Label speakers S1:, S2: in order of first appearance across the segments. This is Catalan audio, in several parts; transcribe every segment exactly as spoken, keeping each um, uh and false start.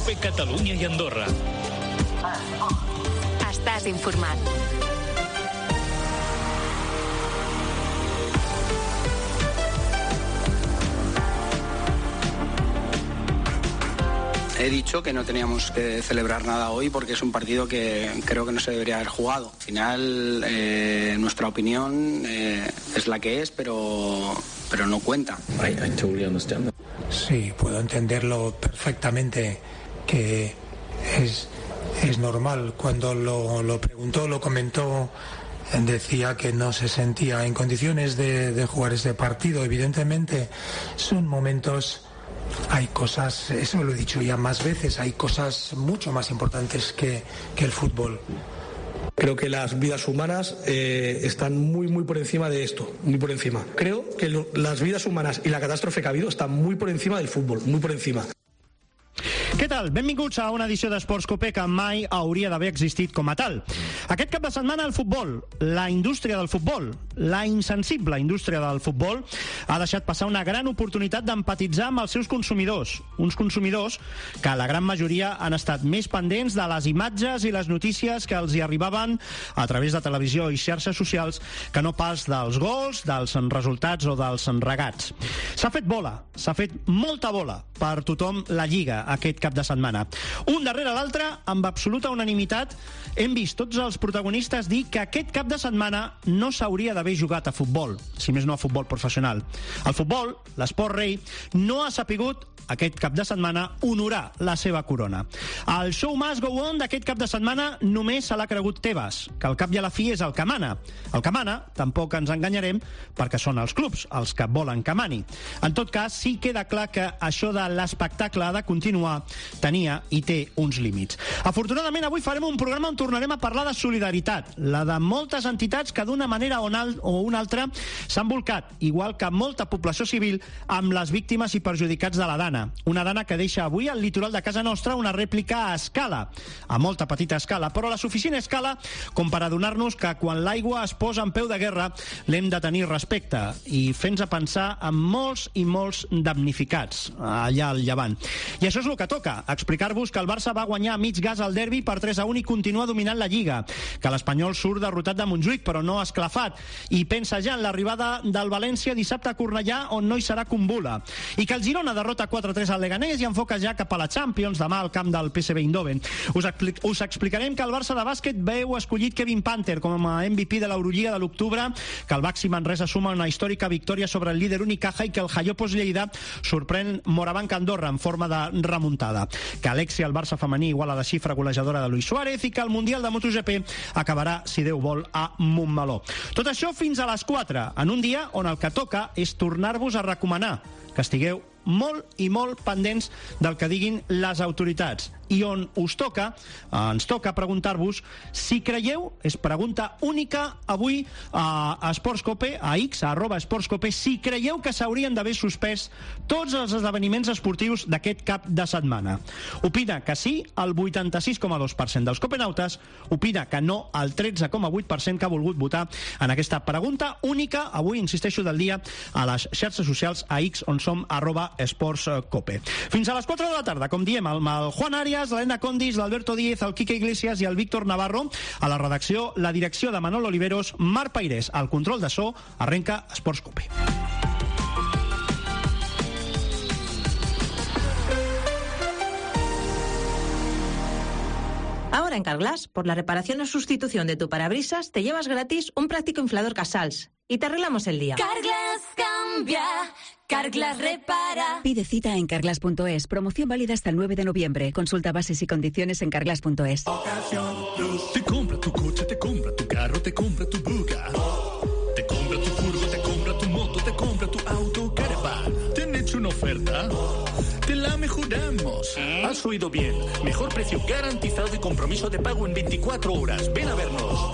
S1: COPE Catalunya i Andorra.
S2: Estàs informat.
S3: He dicho que no teníamos que celebrar nada hoy porque es un partido que creo que no se debería haber jugado. Al final, eh, nuestra opinión eh, es la que es, pero, pero no cuenta.
S4: I, I totally understand that.
S5: Sí, puedo entenderlo perfectamente, que es, es normal. Cuando lo, lo preguntó, lo comentó, decía que no se sentía en condiciones de, de jugar este partido. Evidentemente, son momentos... Hay cosas, eso lo he dicho ya más veces, hay cosas mucho más importantes que, que el fútbol.
S6: Creo que las vidas humanas eh, están muy, muy por encima de esto, muy por encima. Creo que lo, las vidas humanas y la catástrofe que ha habido están muy por encima del fútbol, muy por encima.
S7: Què tal? Benvinguts a una edició d'Esports COPE que mai hauria d'haver existit com a tal. Aquest cap de setmana el futbol, la indústria del futbol, la insensible indústria del futbol, ha deixat passar una gran oportunitat d'empatitzar amb els seus consumidors. Uns consumidors que la gran majoria han estat més pendents de les imatges i les notícies que els hi arribaven a través de televisió i xarxes socials que no pas dels gols, dels resultats o dels regats. S'ha fet bola, s'ha fet molta bola per tothom la Lliga aquest cap de setmana. Un darrere l'altre, amb absoluta unanimitat, hem vist tots els protagonistes dir que aquest cap de setmana no s'hauria d'haver jugat a futbol, si més no a futbol professional. El futbol, l'esport rei, no ha sapigut aquest cap de setmana honorar la seva corona. El show must go on d'aquest cap de setmana només se l'ha cregut Tebas, que al cap i a la fi és el que mana. El que mana, tampoc ens enganyarem, perquè són els clubs els que volen que mani. En tot cas, sí queda clar que això de l'espectacle ha de continuar tenia i té uns límits. Afortunadament, avui farem un programa on tornarem a parlar de solidaritat, la de moltes entitats que d'una manera o una altra s'han volcat, igual que molta població civil, amb les víctimes i perjudicats de la Dana. Una Dana que deixa avui al litoral de casa nostra una rèplica a escala, a molta petita escala, però a la suficient escala com per adonar-nos que quan l'aigua es posa en peu de guerra l'hem de tenir respecte i fent-nos a pensar en molts i molts damnificats allà al Llevant. I això és el que toca, explicar-vos que el Barça va guanyar a mig gas al derbi per tres a un i continua dominant la Lliga, que l'Espanyol surt derrotat de Montjuïc però no esclafat i pensa ja en l'arribada del València dissabte a Cornellà on no hi serà Kumbula, i que el Girona derrota quatre a tres al Leganés i enfoca ja cap a la Champions demà al camp del P S V Eindhoven. Us, expli us explicarem que el Barça de bàsquet veu escollit Kevin Panther com a M V P de l'Eurolliga de l'octubre, que el Baxi Manresa suma una històrica victòria sobre el líder Unicaja i que el Jallopos Lleida sorprèn Morabanc Andorra en forma de remuntada, que Alexia, el Barça femení, iguala la xifra golejadora de Luis Suárez i que el Mundial de MotoGP acabarà, si Déu vol, a Montmeló. Tot això fins a les quatre, en un dia on el que toca és tornar-vos a recomanar que estigueu molt i molt pendents del que diguin les autoritats i on us toca, ens toca preguntar-vos si creieu, és pregunta única avui a Esports COPE, a X, a arroba Esports COPE, si creieu que s'haurien d'haver suspès tots els esdeveniments esportius d'aquest cap de setmana. Opina que sí el vuitanta-sis coma dos per cent dels copenautes, opina que no el tretze coma vuit per cent que ha volgut votar en aquesta pregunta única, avui, insisteixo, del dia a les xarxes socials a X, on som arroba Esports COPE. Fins a les quatre de la tarda, com diem, amb el Juan Arias, l'Helena Condis, l'Alberto Díez, el Quique Iglesias i el Víctor Navarro. A la redacció, la direcció de Manolo Oliveros, Marc Pairés. Al control de so, arrenca Esports COPE.
S8: Ahora en Carglass, por la reparación o sustitución de tu parabrisas, te llevas gratis un práctico inflador Casals y te arreglamos el día.
S9: Carglass cambia, Carglass repara.
S10: Pide cita en carglass punto es. Promoción válida hasta el nueve de noviembre. Consulta bases y condiciones en carglass punto es.
S1: Te compra tu coche, te compra tu carro, te compra tu buga. Te compra tu furgo, te compra tu moto, te compra tu auto, caravan. ¿Te han hecho una oferta? Te la mejoramos. Has oído bien. Mejor precio garantizado y compromiso de pago en veinticuatro horas. Ven a vernos.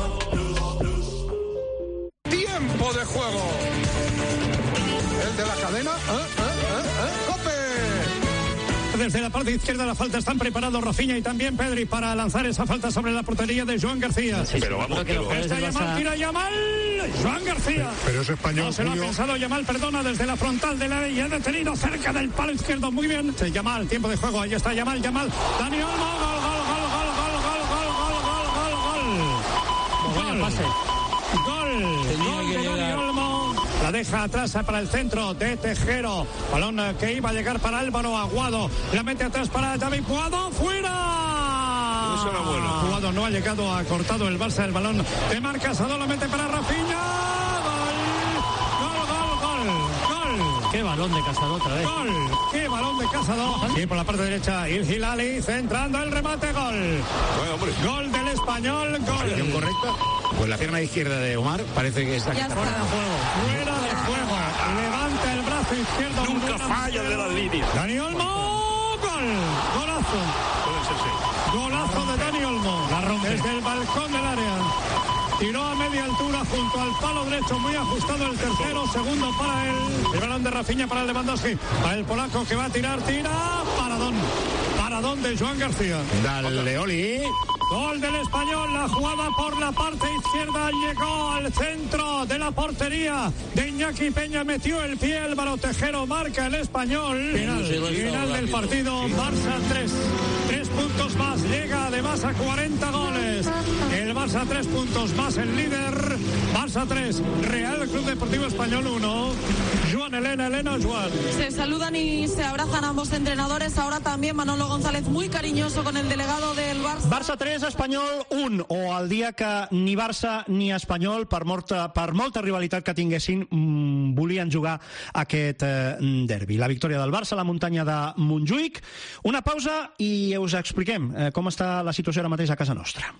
S11: Tiempo de juego. El de la cadena. ¿Eh? ¿Eh? ¿Eh? ¿Eh? ¡Cope!
S2: Desde la parte izquierda de la falta están preparados Rafinha y también Pedri para lanzar esa falta sobre la portería de Joan García.
S4: Sí, pero vamos,
S2: pero... Está Yamal, tira Yamal. Joan García.
S11: Pero es español,
S2: no se lo ha pensado Yamal, perdona, desde la frontal de la y ha detenido cerca del palo izquierdo. Muy bien. Yamal, tiempo de juego. Ahí está Yamal, Yamal. Dani Olmo, gol, gol, gol, gol, gol, gol, gol, gol, gol, gol, gol. Gol. Pase. Gol. Gol de Dani Olmo. La deja atrás para el centro de Tejero. Balón que iba a llegar para Álvaro Aguado. La mete atrás para David Puado. ¡Fuera!
S4: Eso era bueno.
S2: Aguado no ha llegado, ha cortado el Barça el balón. De marca solamente para Rafinha. Gol, gol, gol, gol.
S12: Qué balón de Casado otra vez.
S2: Gol. Qué balón de Casado. Y por la parte derecha, Il Hilali centrando el remate. Gol.
S4: Bueno, hombre.
S2: Gol del español. Gol.
S13: Correcta. Pues la pierna izquierda de Omar parece que está...
S2: Ya está. Fuera de juego. Fuera de juego. Levanta el brazo izquierdo.
S4: Nunca falla de las líneas.
S2: Dani Olmo. Gol. Golazo.
S4: Puede ser, sí.
S2: Golazo de Dani Olmo. La rompe. Desde el balcón del área. Tiró a media altura junto al palo derecho, muy ajustado el tercero, segundo para él. El balón de Rafinha para Lewandowski. Para el polaco que va a tirar, tira. Paradón. Paradón de Joan García.
S13: Dale, Oli.
S2: Gol del español, la jugada por la parte izquierda llegó al centro de la portería de Iñaki Peña, metió el pie, Álvaro Tejero marca el español. Final, final del partido, Barça tres, tres puntos más, llega además a cuarenta goles. El Barça tres puntos más, el líder, Barça tres, Real Club Deportivo Español uno. Joan, Elena, Elena, Joan.
S14: Se saludan y se abrazan ambos entrenadores, ahora también Manolo González muy cariñoso con el delegado del Barça.
S7: Barça tres, Espanyol un, o el dia que ni Barça ni Espanyol, per molta, per molta rivalitat que tinguessin, mmm, volien jugar aquest eh, derbi. La victòria del Barça a la muntanya de Montjuïc. Una pausa i us expliquem eh, com està la situació ara mateix a casa nostra.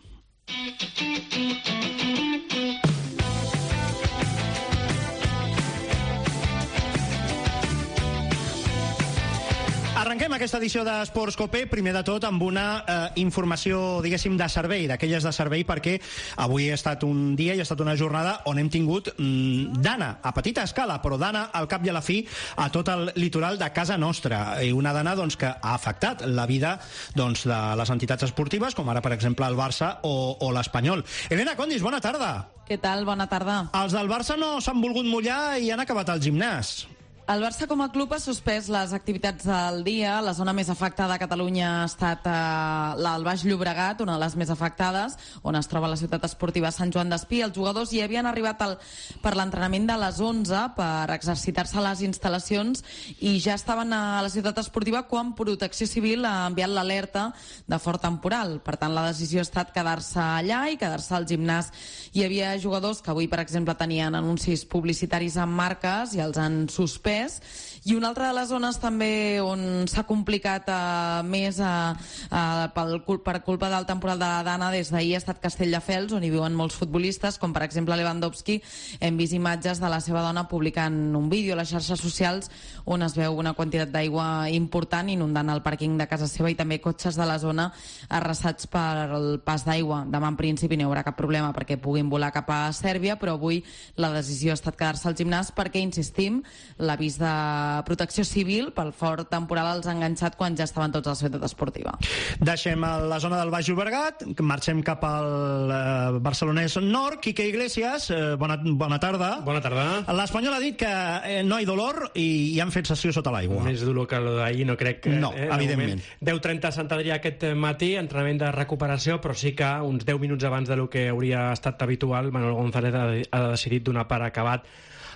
S7: Arrenquem aquesta edició d'Esports Copé, primer de tot, amb una eh, informació, diguéssim, de servei, d'aquelles de servei, perquè avui ha estat un dia i ha estat una jornada on hem tingut mm, dana, a petita escala, però dana al cap i a la fi a tot el litoral de casa nostra. I una dana doncs, que ha afectat la vida doncs, de les entitats esportives, com ara, per exemple, el Barça o, o l'Espanyol. Elena Condis, bona tarda.
S14: Què tal? Bona tarda.
S7: Els del Barça no s'han volgut mullar i han acabat al gimnàs.
S14: El Barça com a club ha suspès les activitats del dia. La zona més afectada a Catalunya ha estat eh, el Baix Llobregat, una de les més afectades, on es troba la ciutat esportiva Sant Joan Despí. Els jugadors hi havien arribat al, per l'entrenament de les onze per exercitar-se a les instal·lacions i ja estaven a la ciutat esportiva quan Protecció Civil ha enviat l'alerta de fort temporal. Per tant, la decisió ha estat quedar-se allà i quedar-se al gimnàs. Hi havia jugadors que avui, per exemple, tenien anuncis publicitaris amb marques i els han suspès. I una altra de les zones també on s'ha complicat uh, més uh, uh, pel, per culpa del temporal de la Dana des d'ahir ha estat Castelldefels, on hi viuen molts futbolistes, com per exemple Lewandowski. Hem vist imatges de la seva dona publicant un vídeo a les xarxes socials on es veu una quantitat d'aigua important inundant el pàrquing de casa seva i també cotxes de la zona arrasats per el pas d'aigua. Demà en principi no hi haurà cap problema perquè puguin volar cap a Sèrbia, però avui la decisió ha estat quedar-se al gimnàs perquè, insistim, l'avís de Protecció Civil pel fort temporal els ha enganxat quan ja estaven tots a la ciutat esportiva.
S7: Deixem la zona del Baix Llobregat, marxem cap al eh, barcelonès nord. Quique Iglesias, eh, bona, bona tarda.
S15: Bona tarda.
S7: L'Espanyol ha dit que eh, no hi ha dolor i, i han fet sessió sota l'aigua.
S15: Més dolor que el d'ahir no crec. Que,
S7: no, eh, evidentment.
S15: deu trenta a Sant Adrià aquest matí, entrenament de recuperació, però sí que uns deu minuts abans de lo que hauria estat habitual, Manuel González ha, ha decidit donar per acabat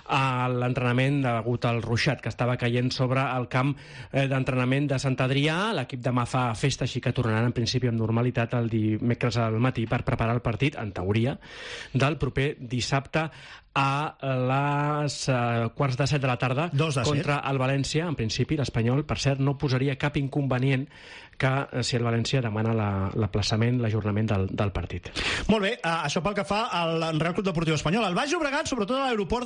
S15: a l'entrenament degut al ruixat que estava caient sobre el camp d'entrenament de Sant Adrià. L'equip demà fa festa, així que tornaran en principi amb normalitat el dimecres al matí per preparar el partit, en teoria, del proper dissabte a les uh, quarts de set de la tarda contra el València. En principi, l'Espanyol, per cert, no posaria cap inconvenient que si el València demana l'aplaçament, la, l'ajornament del, del partit.
S7: Molt bé, uh, això pel que fa al Real Club Deportiu Espanyol. El Baix Llobregat, sobretot a l'aeroport del Prat,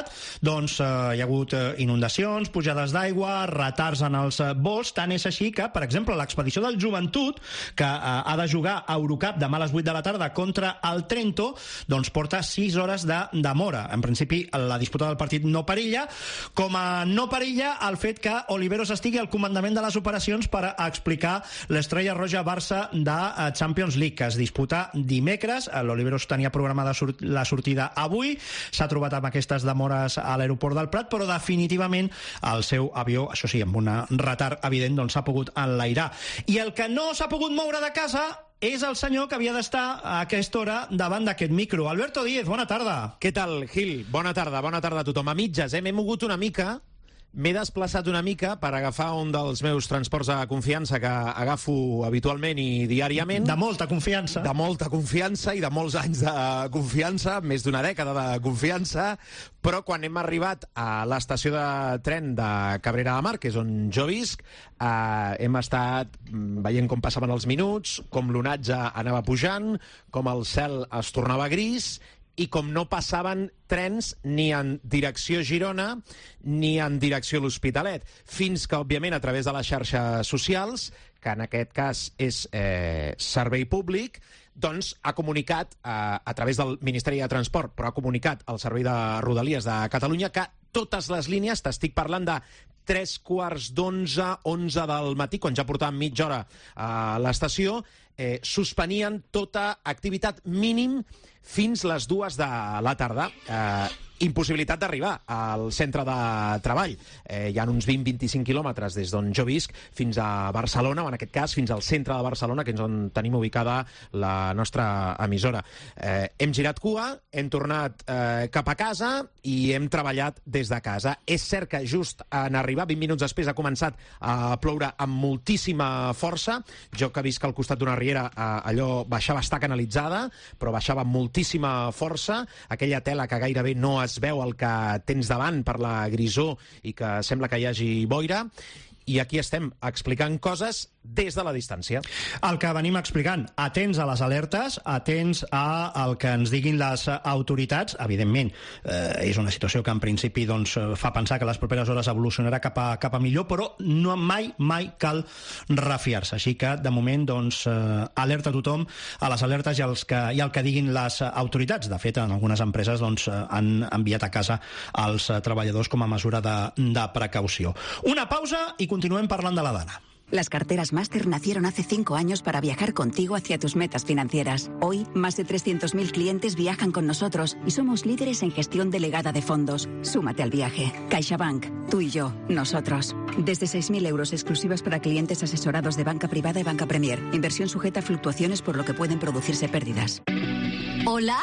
S7: doncs eh, hi ha hagut eh, inundacions, pujades d'aigua, retards en els eh, vols, tant és així que, per exemple, l'expedició del Joventut, que eh, ha de jugar a Eurocup demà a les vuit de la tarda contra el Trento, doncs porta sis hores de demora. En principi, la disputa del partit no perilla. Com a no perilla, el fet que Oliveros estigui al comandament de les operacions per explicar l'Estrella Roja Barça de Champions League, que es disputa dimecres. L'Oliveros tenia programada la sortida avui, s'ha trobat amb aquestes demores a l'aeroport del Prat, però definitivament el seu avió, això sí, amb un retard evident, doncs s'ha pogut enlairar. I el que no s'ha pogut moure de casa és el senyor que havia d'estar a aquesta hora davant d'aquest micro. Alberto Díez, bona tarda.
S13: Què tal, Gil? Bona tarda, bona tarda a tothom. A mitges, eh? M'he mogut una mica, m'he desplaçat una mica per agafar un dels meus transports de confiança que agafo habitualment i diàriament.
S7: De molta confiança.
S13: De molta confiança i de molts anys de confiança, més d'una dècada de confiança, però quan hem arribat a l'estació de tren de Cabrera de Mar, que és on jo visc, eh, hem estat veient com passaven els minuts, com l'onatge anava pujant, com el cel es tornava gris, i com no passaven trens ni en direcció Girona ni en direcció l'Hospitalet, fins que, òbviament, a través de les xarxes socials, que en aquest cas és eh, servei públic, doncs ha comunicat, eh, a través del Ministeri de Transport, però ha comunicat al Servei de Rodalies de Catalunya que totes les línies, t'estic parlant de tres quarts d'onze, onze del matí, quan ja portàvem mitja hora a l'estació, eh, suspenien tota activitat mínim fins les dues de la tarda. Eh, impossibilitat d'arribar al centre de treball. Eh, hi ha uns vint a vint-i-cinc quilòmetres des d'on jo visc fins a Barcelona, o en aquest cas fins al centre de Barcelona, que és on tenim ubicada la nostra emissora. Eh, hem girat cua, hem tornat eh, cap a casa i hem treballat des de casa. És cert que just en arribar, vint minuts després, ha començat a ploure amb moltíssima força. Jo, que visc al costat d'una riera, eh, allò baixava a estar canalitzada, però baixava amb moltíssima força. Aquella tela que gairebé no es veu el que tens davant per la grisor i que sembla que hi hagi boira. I aquí estem explicant coses des de la distància.
S7: El que venim explicant, atents a les alertes, atents a el que ens diguin les autoritats. Evidentment, eh, és una situació que en principi doncs, fa pensar que les properes hores evolucionarà cap a, cap a millor, però no, mai, mai cal refiar-se. Així que, de moment, doncs, eh, alerta a tothom a les alertes i, els que, i el que diguin les autoritats. De fet, en algunes empreses doncs, han enviat a casa els treballadors com a mesura de, de precaució. Una pausa i continuem parlant de la Dana.
S10: Las carteras Master nacieron hace cinco años para viajar contigo hacia tus metas financieras. Hoy, más de trescientos mil clientes viajan con nosotros y somos líderes en gestión delegada de fondos. Súmate al viaje. CaixaBank, tú y yo, nosotros. Desde seis mil euros exclusivas para clientes asesorados de banca privada y banca Premier. Inversión sujeta a fluctuaciones por lo que pueden producirse pérdidas.
S9: ¿Hola?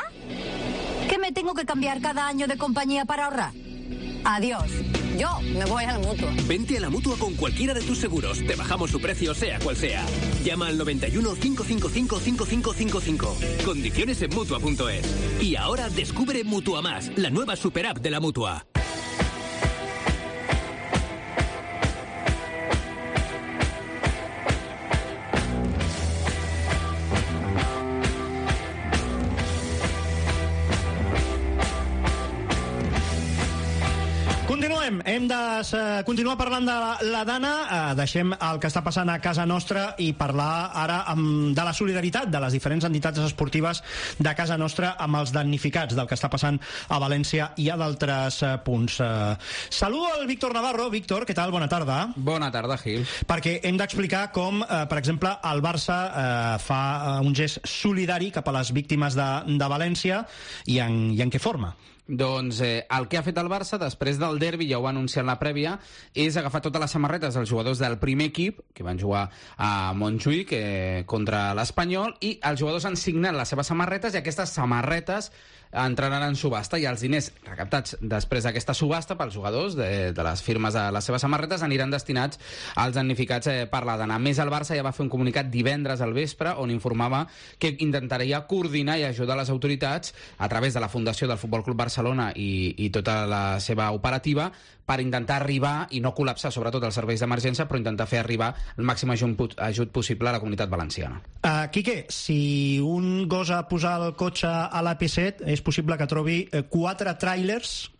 S9: ¿Que me tengo que cambiar cada año de compañía para ahorrar? Adiós. Yo me voy a la Mutua.
S12: Vente a la Mutua con cualquiera de tus seguros. Te bajamos su precio, sea cual sea. Llama al noventa y uno, cinco cinco cinco, cinco cinco cinco cinco. Condiciones en Mutua punto es. Y ahora descubre Mutua Más, la nueva super app de la Mutua.
S7: Continuem, hem de uh, continuar parlant de la, la Dana, uh, deixem el que està passant a casa nostra i parlar ara amb, de la solidaritat de les diferents entitats esportives de casa nostra amb els damnificats del que està passant a València i a d'altres uh, punts. Uh, saludo al Víctor Navarro. Víctor, què tal? Bona tarda.
S16: Bona tarda, Gil.
S7: Perquè hem d'explicar com, uh, per exemple, el Barça uh, fa uh, un gest solidari cap a les víctimes de, de València i en, i en què forma?
S16: Doncs eh, el que ha fet el Barça després del derbi, ja ho va anunciar en la prèvia, és agafar totes les samarretes dels jugadors del primer equip, que van jugar a Montjuïc eh, contra l'Espanyol, i els jugadors han signat les seves samarretes i aquestes samarretes entraran en subhasta i els diners recaptats després d'aquesta subhasta pels jugadors de, de les firmes de les seves samarretes aniran destinats als damnificats eh, per la Dana. A més, el Barça ja va fer un comunicat divendres al vespre on informava que intentaria coordinar i ajudar les autoritats a través de la Fundació del Futbol Club Barcelona i, i tota la seva operativa per intentar arribar i no col·lapsar sobretot els serveis d'emergència, però intentar fer arribar el màxim ajut, ajut possible a la comunitat valenciana.
S7: Uh, Quique, si un gosa posar el cotxe a l'A P set, és possible que trobi quatre tràilers,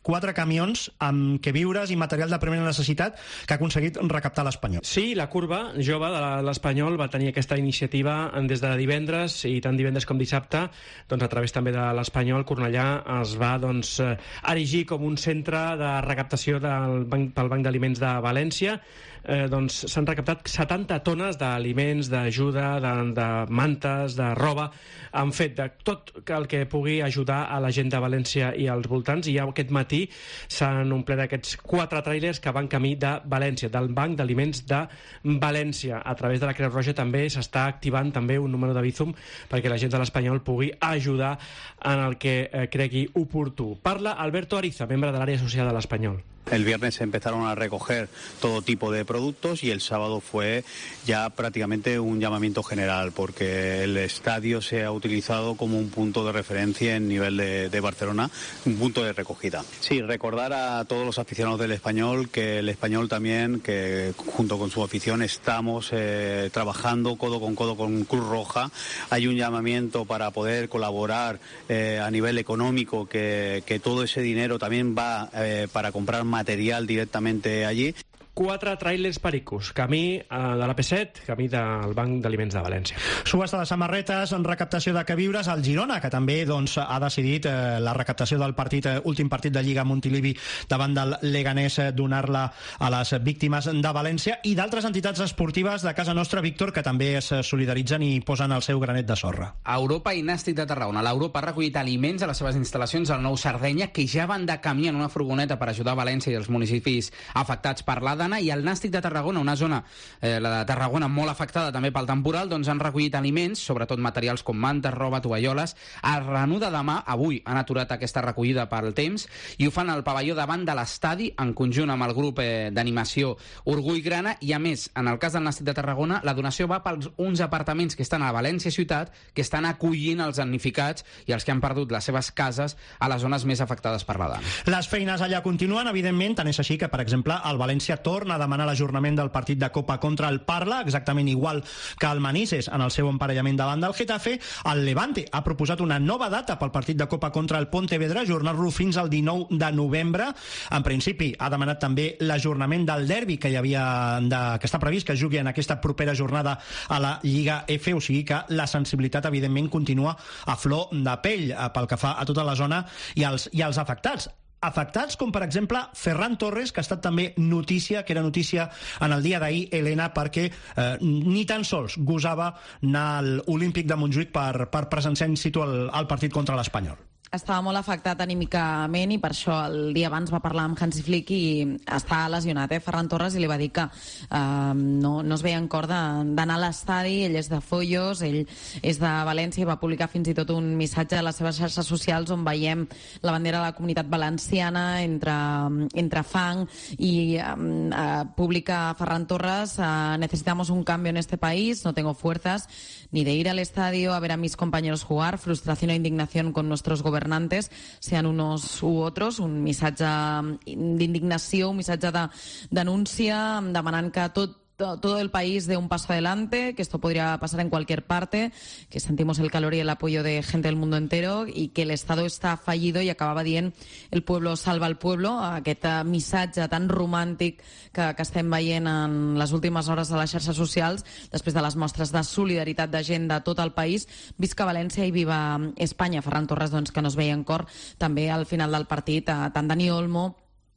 S7: quatre camions amb queviures i material de primera necessitat que ha aconseguit recaptar l'Espanyol.
S15: Sí, la curva jove de l'Espanyol va tenir aquesta iniciativa des de divendres, i tant divendres com dissabte, doncs a través també de l'Espanyol, Cornellà es va doncs, erigir com un centre de recaptació del banc, pel Banc d'Aliments de València. Eh, doncs s'han recaptat setanta tones d'aliments, d'ajuda, de, de mantes, de roba, han fet de tot el que pugui ajudar a la gent de València i als voltants, i ja aquest matí s'han omplert aquests quatre tràilers que van camí de València, del Banc d'Aliments de València. A través de la Creu Roja també s'està activant també un número de Bizum perquè la gent de l'Espanyol pugui ajudar en el que eh, cregui oportú. Parla Alberto Ariza, membre de l'àrea social de l'Espanyol.
S17: El viernes se empezaron a recoger todo tipo de productos y el sábado fue ya prácticamente un llamamiento general porque el estadio se ha utilizado como un punto de referencia en nivel de, de Barcelona, un punto de recogida. Sí, recordar a todos los aficionados del Español que el Español también, que junto con su afición estamos eh, trabajando codo con codo con Cruz Roja. Hay un llamamiento para poder colaborar eh, a nivel económico, que, que todo ese dinero también va eh, para comprar más material directamente allí.
S15: Quatre tràilers pericos, camí eh, de l'A P set, camí del Banc d'Aliments de València.
S7: Subhasta de samarretes, en recaptació de queviures al Girona, que també doncs, ha decidit eh, la recaptació del partit, eh, últim partit de Lliga Montilivi davant del Leganés, eh, donar-la a les víctimes de València, i d'altres entitats esportives de casa nostra, Víctor, que també es solidaritzen i posen el seu granet de sorra.
S16: Europa i Nàstic de Tarragona. L'Europa ha recollit aliments a les seves instal·lacions al Nou Sardenya, que ja van de camí en una furgoneta per ajudar València i els municipis afectats per la i el Nàstic de Tarragona, una zona, eh, la de Tarragona, molt afectada també pel temporal, doncs han recollit aliments, sobretot materials com mantes, roba, tovalloles. A Renú de demà, avui, han aturat aquesta recollida pel temps i ho fan al pavelló davant de l'estadi en conjunt amb el grup eh, d'animació Orgull Grana, i a més, en el cas del Nàstic de Tarragona, la donació va pels uns apartaments que estan a València ciutat, que estan acollint els damnificats i els que han perdut les seves cases a les zones més afectades per la dana.
S7: Les feines allà continuen, evidentment, tant és així que, per exemple, el València torna a demanar l'ajornament del partit de Copa contra el Parla, exactament igual que el Manises en el seu emparellament davant del Getafe. El Levante ha proposat una nova data pel partit de Copa contra el Pontevedra, ajornar-lo fins al dinou de novembre. En principi, ha demanat també l'ajornament del derbi que hi havia de, que està previst que es jugui en aquesta propera jornada a la Lliga F, o sigui que la sensibilitat, evidentment, continua a flor de pell pel que fa a tota la zona i als, i als afectats. Afectats com, per exemple, Ferran Torres, que ha estat també notícia, que era notícia en el dia d'ahir, Helena, perquè eh, ni tan sols gosava anar al Olímpic de Montjuïc per, per presenciar in situ el, el partit contra l'Espanyol.
S14: Estava molt afectat anímicament i per això el dia abans va parlar amb Hansi Flick i està lesionat, eh, Ferran Torres, i li va dir que eh, no, no es veia en cor d'anar a l'estadi. Ell és de Foios, ell és de València i va publicar fins i tot un missatge a les seves xarxes socials on veiem la bandera de la Comunitat Valenciana entre, entre fang i eh, eh, publica Ferran Torres: eh, necesitamos un cambio en este país, no tengo fuerzas ni de ir al estadio a ver a mis compañeros jugar, frustración e indignación con nuestros gobernantes, sean unos u otros. Un missatge d'indignació, un missatge de denúncia, demanant que tot todo el país dé un paso adelante, que esto podría pasar en cualquier parte, que sentimos el calor y el apoyo de gente del mundo entero y que el Estado está fallido, i acabava dient el pueblo salva el pueblo, aquest missatge tan romàntic que, que estem veient en les últimes hores a les xarxes socials després de les mostres de solidaritat de gent de tot el país. Visca València i viva Espanya. Ferran Torres, doncs, que no es veia en cor. També al final del partit, tant Dani Olmo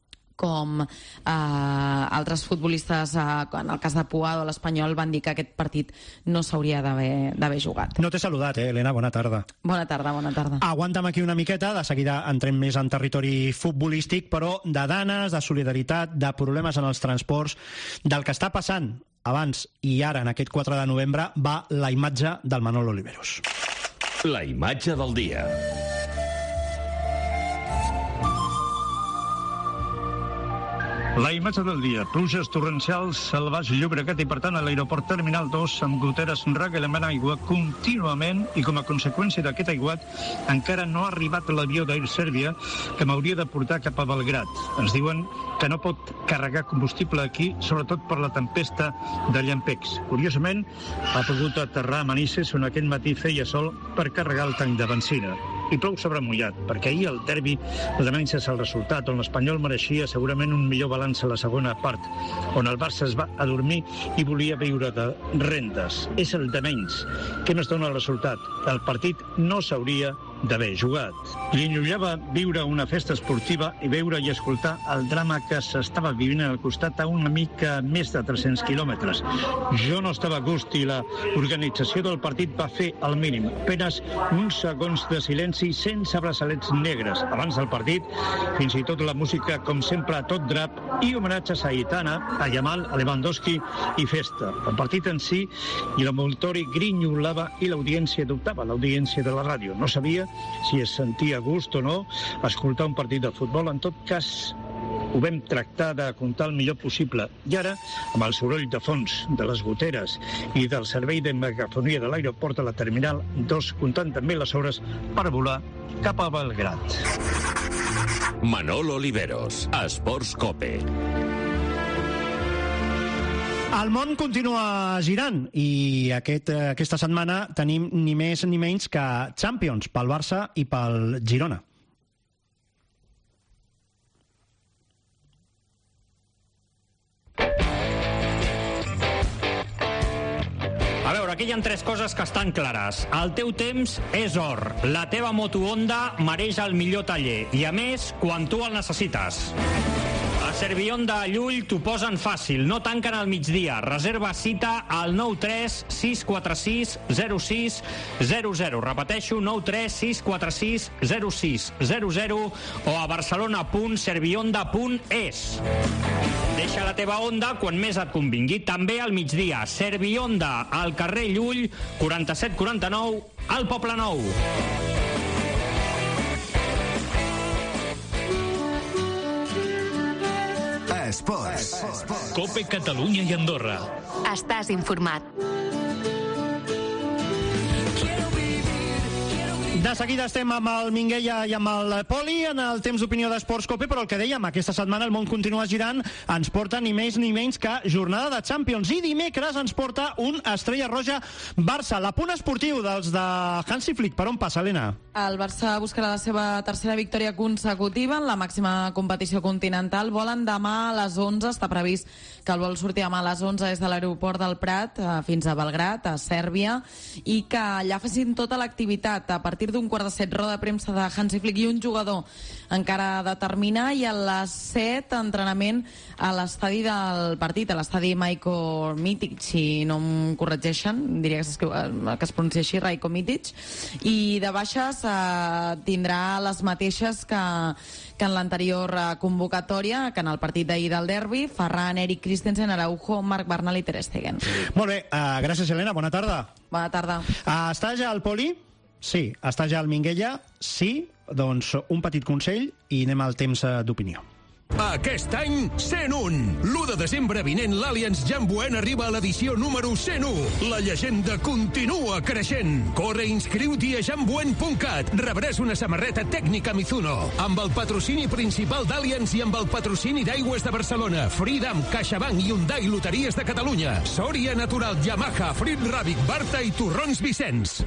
S14: com eh, altres futbolistes, eh, en el cas de Puado, l'Espanyol, van dir que aquest partit no s'hauria d'haver jugat.
S7: No t'he saludat, eh, Helena? Bona tarda.
S14: Bona tarda, bona tarda.
S7: Aguanta'm aquí una miqueta, de seguida entrem més en territori futbolístic, però de danes, de solidaritat, de problemes en els transports, del que està passant abans i ara, en aquest quatre de novembre, va la imatge del Manolo Oliveros.
S18: La imatge del dia.
S2: La imatge del dia. Pluges torrencials al Baix Llobregat i, per tant, a l'aeroport Terminal dos, amb goteres regalamant aigua contínuament, i com a conseqüència d'aquest aiguat encara no ha arribat l'avió d'Air Sèrbia que m'hauria de portar cap a Belgrat. Ens diuen que no pot carregar combustible aquí, sobretot per la tempesta de llampecs. Curiosament, ha pogut aterrar a Manises, on aquest matí feia sol, per carregar el tanc de benzina.
S19: i prou sobremullat, perquè ahir el derbi el de menys és el resultat, on l'Espanyol mereixia segurament un millor balanç a la segona part, on el Barça es va adormir i volia viure de rendes. És el de menys. Què més dona el resultat? El partit no s'hauria d'haver jugat. Li enllullava viure una festa esportiva i veure i escoltar el drama que s'estava vivint al costat a una mica més de tres-cents quilòmetres. Jo no estava a gust i la organització del partit va fer el mínim. Apenas uns segons de silenci sense braçalets negres. Abans del partit, fins i tot la música, com sempre, a tot drap i homenatges a Aitana, a Yamal, a Lewandowski i festa. El partit en si i la Moltori grinyolava i l'audiència dubtava, l'audiència de la ràdio. No sabia si es sentia a gust o no escoltar un partit de futbol. En tot cas, ho vam tractar de contar el millor possible. I ara, amb el soroll de fons de les goteres i del servei de megafonia de l'aeroport a la Terminal dos, comptant també les hores per volar cap a Belgrat.
S18: Manolo Oliveros, Esports Cope.
S7: El món continua girant i aquest, aquesta setmana tenim ni més ni menys que Champions pel Barça i pel Girona.
S20: A veure, aquí hi ha tres coses que estan clares. El teu temps és or. La teva moto Honda mereix el millor taller. I a més, quan tu el necessites. A Servihonda a Llull t'ho posen fàcil, no tanquen al migdia. Reserva cita al nou tres sis quatre sis zero sis zero zero. Repeteixo, nou tres sis quatre sis zero sis zero zero o a barcelona punt servihonda punt es. Deixa la teva Honda quan més et convingui, també al migdia. Servihonda, al carrer Llull, quaranta-set quaranta-nou, al Poble Nou.
S21: Esports. Cope Catalunya i Andorra.
S9: Estàs informat.
S7: De seguida estem amb el Minguella i amb el Poli en el temps d'opinió d'Esports Cope, però el que dèiem, aquesta setmana el món continua girant, ens porta ni més ni menys que jornada de Champions, i dimecres ens porta un Estrella Roja Barça, l'apunt esportiu dels de Hansi Flick. Per on passa, Helena?
S14: El Barça buscarà la seva tercera victòria consecutiva en la màxima competició continental. Volen demà a les onze, està previst que el vol sortir demà a les onze des de l'aeroport del Prat fins a Belgrat, a Sèrbia, i que allà facin tota l'activitat. A partir d'un quart de set, roda de premsa de Hansi Flick i un jugador encara a determinar, i a les set, entrenament a l'estadi del partit, a l'estadi Rajko Mitic, si no em corregeixen, diria que, s'escriu, que es pronuncia així, Rajko Mitic, i de baixes eh, tindrà les mateixes que, que en l'anterior convocatòria, que en el partit d'ahir del derbi: Ferran, Eric Christensen, Araujo, Marc Bernal i Ter Stegen.
S7: Molt bé, uh, gràcies, Helena, bona tarda.
S14: Bona tarda.
S7: Uh, està ja el Poli? Sí. Està ja el Minguella? Sí. Doncs un petit consell i anem al temps d'opinió.
S21: Aquest any, cent un. l'u de desembre vinent, l'Allianz Jamboen arriba a l'edició número cent un. La llegenda continua creixent. Corre i inscriu-t'hi a jamboen punt cat. Rebràs una samarreta tècnica Mizuno, amb el patrocini principal d'Allianz i amb el patrocini d'Aigües de Barcelona, Freedom, CaixaBank, Hyundai, Loteries de Catalunya, Sòria Natural, Yamaha, Frit Ràbic, Barta i Torrons Vicenç.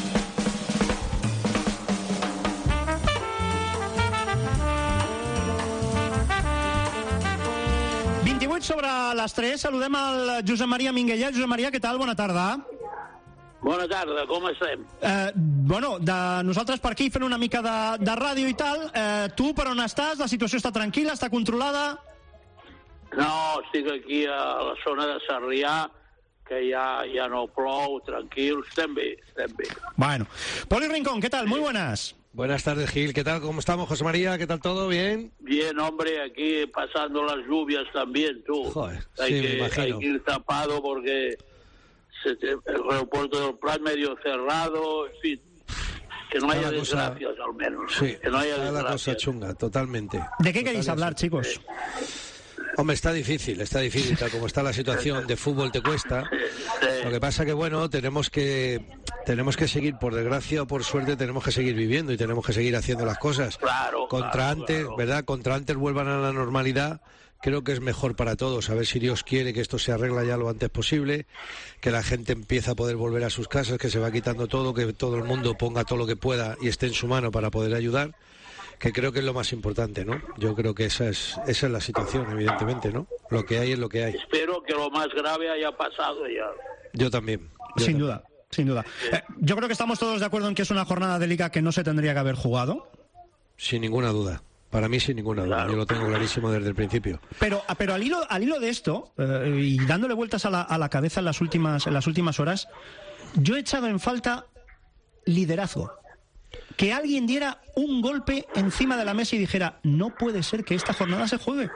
S7: vint-i-vuit sobre les tres, saludem el Josep Maria Minguella. Josep Maria, què tal? Bona tarda.
S22: Bona tarda, com estem?
S7: Eh, bueno, de nosaltres per aquí fent una mica de, de ràdio i tal. Eh, tu per on estàs? La situació està tranquil·la, està controlada?
S22: No, estic aquí a la zona de Sarrià, que ja, ja no plou, tranquil, estem bé, estem bé.
S7: Bueno. Poli Rincón, ¿qué tal? Muy buenas.
S23: Buenas tardes, Gil. ¿Qué tal? ¿Cómo estamos, José María? ¿Qué tal todo? ¿Bien?
S22: Bien, hombre, aquí pasando las lluvias también, tú.
S23: Joder,
S22: hay
S23: sí,
S22: que,
S23: me imagino.
S22: Hay que ir tapado porque se te, el aeropuerto del Prat medio cerrado, en fin. Que no haya desgracias, cosa... al menos.
S23: Sí,
S22: que no haya
S23: está
S22: desgracias.
S23: la cosa chunga, totalmente.
S7: ¿De qué queréis hablar, chicos?
S23: Hombre, está difícil, está difícil, tal como está la situación de fútbol te cuesta. Lo que pasa que, bueno, tenemos que tenemos que seguir, por desgracia o por suerte, tenemos que seguir viviendo y tenemos que seguir haciendo las cosas.
S22: Claro,
S23: Contra
S22: claro,
S23: antes,
S22: claro.
S23: ¿verdad? Contra antes vuelvan a la normalidad, creo que es mejor para todos, a ver si Dios quiere que esto se arregla ya lo antes posible, que la gente empiece a poder volver a sus casas, que se va quitando todo, que todo el mundo ponga todo lo que pueda y esté en su mano para poder ayudar, que creo que es lo más importante, ¿no? Yo creo que esa es esa es la situación, evidentemente, ¿no? Lo que hay es lo que hay.
S22: Espero que lo más grave haya pasado ya.
S23: Yo también. Yo
S7: sin
S23: también.
S7: duda, sin duda. Eh, yo creo que estamos todos de acuerdo en que es una jornada de Liga que no se tendría que haber jugado.
S23: Sin ninguna duda. Para mí, sin ninguna duda. Yo lo tengo clarísimo desde el principio.
S7: Pero, pero al hilo, al hilo de esto, eh, y dándole vueltas a la, a la cabeza en las últimas, en las últimas horas, yo he echado en falta liderazgo. Que alguien diera un golpe encima de la mesa y dijera, no puede ser que esta jornada se juegue.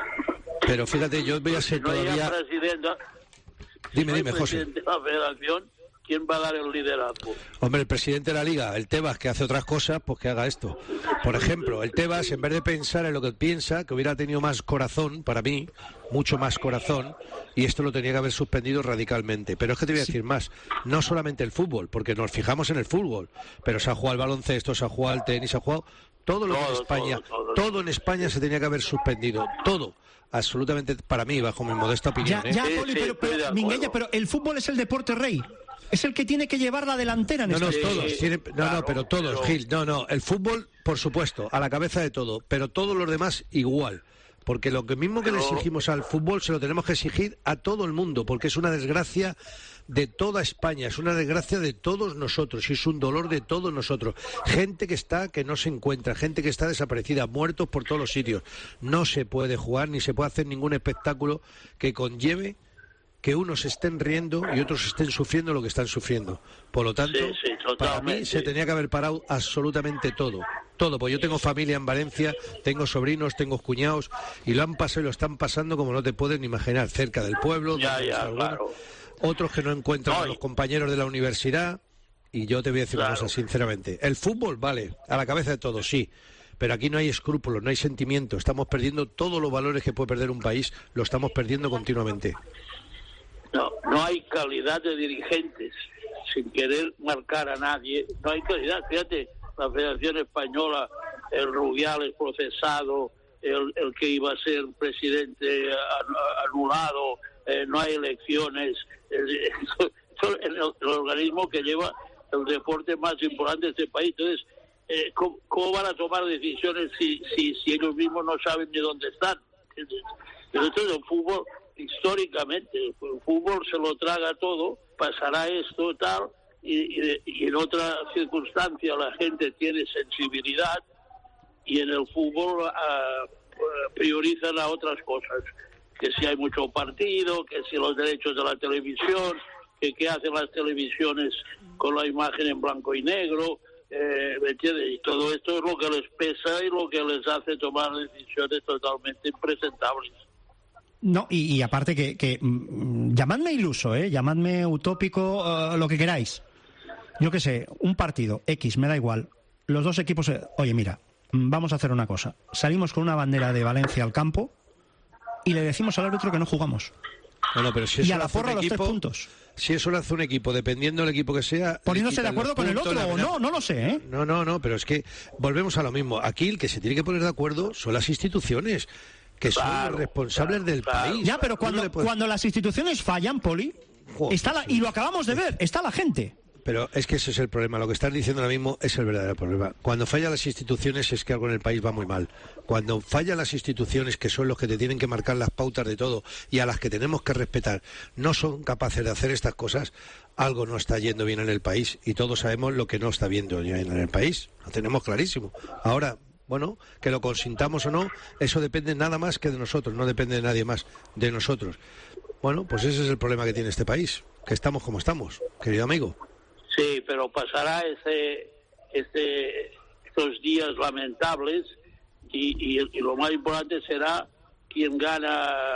S23: Pero fíjate, yo voy a ser
S22: Si no hay
S23: todavía...
S22: presidenta,
S23: Dime,
S22: si no hay
S23: dime, José.
S22: presidente de la federación, ¿quién va a dar el liderazgo?
S23: Hombre, el presidente de la Liga, el Tebas, que hace otras cosas, pues que haga esto. Por ejemplo, el Tebas, en vez de pensar en lo que piensa, que hubiera tenido más corazón, para mí, mucho más corazón, y esto lo tenía que haber suspendido radicalmente. Pero es que te voy a decir más, no solamente el fútbol, porque nos fijamos en el fútbol, pero se ha jugado el baloncesto, se ha jugado el tenis, se ha jugado todo lo que en España, todo, todo en España se tenía que haber suspendido, todo. Absolutamente, para mí, bajo mi modesta opinión.
S7: Ya,
S23: ¿eh?
S7: ya, Poli, pero, pero, Minguella, pero el fútbol es el deporte rey. Es el que tiene que llevar la delantera en
S23: no, no,
S7: este
S23: todos,
S7: sí,
S23: tiene, no,
S22: claro,
S23: no, pero todos,
S22: pero...
S23: Gil, no, no, el fútbol, por supuesto, a la cabeza de todo, pero todos los demás igual, porque lo que mismo que
S22: pero...
S23: le exigimos al fútbol se lo tenemos que exigir a todo el mundo, porque es una desgracia de toda España, es una desgracia de todos nosotros y es un dolor de todos nosotros. Gente que está, que no se encuentra, gente que está desaparecida, muertos por todos los sitios. No se puede jugar ni se puede hacer ningún espectáculo que conlleve que unos estén riendo y otros estén sufriendo lo que están sufriendo. Por lo tanto,
S22: sí, sí,
S23: para mí se tenía que haber parado absolutamente todo. Todo, pues yo tengo familia en Valencia, tengo sobrinos, tengo cuñados, y lo han pasado y lo están pasando como no te puedes ni imaginar, cerca del pueblo,
S22: ya,
S23: donde
S22: ya,
S23: algunos,
S22: claro.
S23: Otros que no encuentran
S22: no,
S23: a los compañeros de la universidad, y yo te voy a decir
S22: claro.
S23: una cosa, sinceramente. El fútbol, vale, a la cabeza de todos, sí. Pero aquí no hay escrúpulos, no hay sentimiento. Estamos perdiendo todos los valores que puede perder un país, lo estamos perdiendo continuamente.
S22: No, no hay calidad de dirigentes, sin querer marcar a nadie, no hay calidad. Fíjate, la Federación Española, el Rubiales procesado, el, el que iba a ser presidente anulado, eh, no hay elecciones, el, el, el, el organismo que lleva el deporte más importante de este país. Entonces, eh, ¿cómo, ¿cómo van a tomar decisiones si, si, si ellos mismos no saben ni dónde están? Entonces, el fútbol... históricamente el fútbol se lo traga todo, pasará esto tal y, y, y en otra circunstancia la gente tiene sensibilidad y en el fútbol uh, priorizan a otras cosas, que si hay mucho partido, que si los derechos de la televisión, que qué hacen las televisiones con la imagen en blanco y negro, eh, ¿me entiendes? Y todo esto es lo que les pesa y lo que les hace tomar decisiones totalmente impresentables.
S7: No, y, y aparte que, que mm, llamadme iluso, ¿eh? Llamadme utópico, uh, lo que queráis. Yo qué sé, un partido, X, me da igual. Los dos equipos, eh, oye, mira, vamos a hacer una cosa. Salimos con una bandera de Valencia al campo y le decimos al árbitro que no jugamos.
S23: Bueno, pero si eso
S7: y a la
S23: hace
S7: porra
S23: un
S7: los
S23: equipo,
S7: tres puntos.
S23: Si eso lo hace un equipo, dependiendo del equipo que sea...
S7: Poniéndose de acuerdo con el otro, o no, no lo sé, ¿eh?
S23: No, no, no, pero es que volvemos a lo mismo. Aquí el que se tiene que poner de acuerdo son las instituciones, que son
S22: claro,
S23: los responsables
S22: claro,
S23: del
S22: claro.
S23: país.
S7: Ya, pero cuando,
S23: puede...
S7: cuando las instituciones fallan, Poli,
S23: Joder,
S7: está la, y lo acabamos de ver, está la gente.
S23: Pero es que ese es el problema. Lo que estás diciendo ahora mismo es el verdadero problema. Cuando fallan las instituciones es que algo en el país va muy mal. Cuando fallan las instituciones, que son los que te tienen que marcar las pautas de todo y a las que tenemos que respetar, no son capaces de hacer estas cosas, algo no está yendo bien en el país. Y todos sabemos lo que no está yendo bien en el país. Lo tenemos clarísimo. Ahora, bueno, que lo consintamos o no, eso depende nada más que de nosotros. No depende de nadie más, de nosotros. Bueno, pues ese es el problema que tiene este país. Que estamos como estamos, querido amigo.
S22: Sí, pero pasará ese, este, estos días lamentables y, y, y lo más importante será quién gana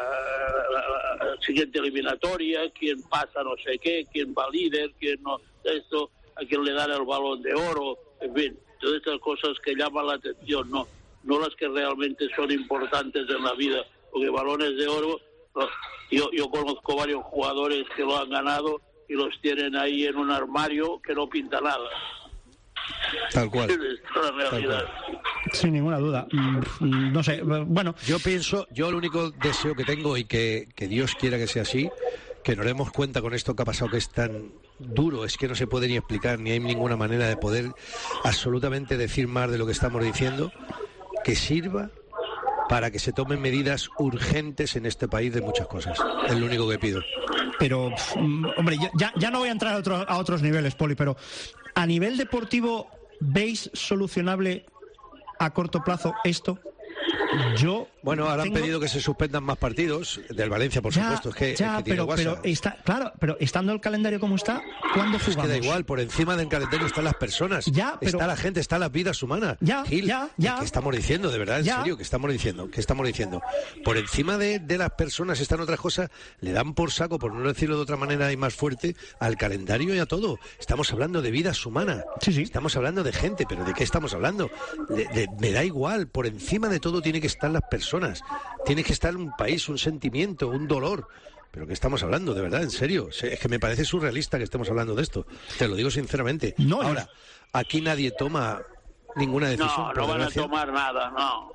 S22: la siguiente eliminatoria, quién pasa no sé qué, quién va líder, quién no, esto, a quién le dan el Balón de Oro, en fin, todas estas cosas que llaman la atención, no, no las que realmente son importantes en la vida, porque balones de oro, no, yo, yo conozco varios jugadores que lo han ganado y los tienen ahí en un armario que no pinta nada.
S23: Tal cual.
S22: Es la realidad.
S7: Sin ninguna duda. Mm, no sé, bueno.
S23: Yo pienso, yo el único deseo que tengo y que, que Dios quiera que sea así, que nos demos cuenta con esto que ha pasado, que es tan duro, es que no se puede ni explicar, ni hay ninguna manera de poder absolutamente decir más de lo que estamos diciendo, que sirva para que se tomen medidas urgentes en este país de muchas cosas. Es lo único que pido.
S7: Pero, hombre, ya, ya no voy a entrar a, otro, a otros niveles, Poli, pero a nivel deportivo, ¿veis solucionable a corto plazo esto? Yo
S23: bueno, ahora
S7: tengo...
S23: han pedido que se suspendan más partidos del Valencia, por
S7: ya,
S23: supuesto, es que,
S7: ya,
S23: es que tiene
S7: pero, pero está claro, pero estando el calendario como está, ¿cuándo jugamos?
S23: Es que da igual, por encima del calendario están las personas,
S7: ya, pero...
S23: está la gente, están las vidas humanas.
S7: Ya,
S23: Gil,
S7: ya, ya.
S23: ¿qué estamos diciendo, de verdad, en
S7: ya.
S23: serio? ¿Qué estamos diciendo? ¿Qué estamos diciendo? Por encima de, de las personas están otras cosas, le dan por saco, por no decirlo de otra manera y más fuerte, al calendario y a todo. Estamos hablando de vidas humanas.
S7: Sí, sí.
S23: Estamos hablando de gente, pero ¿de qué estamos hablando? De, de, me da igual, por encima de todo tiene que estar las personas. Tiene que estar un país, un sentimiento, un dolor. ¿Pero qué estamos hablando? De verdad, en serio. Es que me parece surrealista que estemos hablando de esto. Te lo digo sinceramente.
S7: No,
S23: Ahora, aquí nadie toma ninguna decisión.
S22: No, no van a tomar nada, no.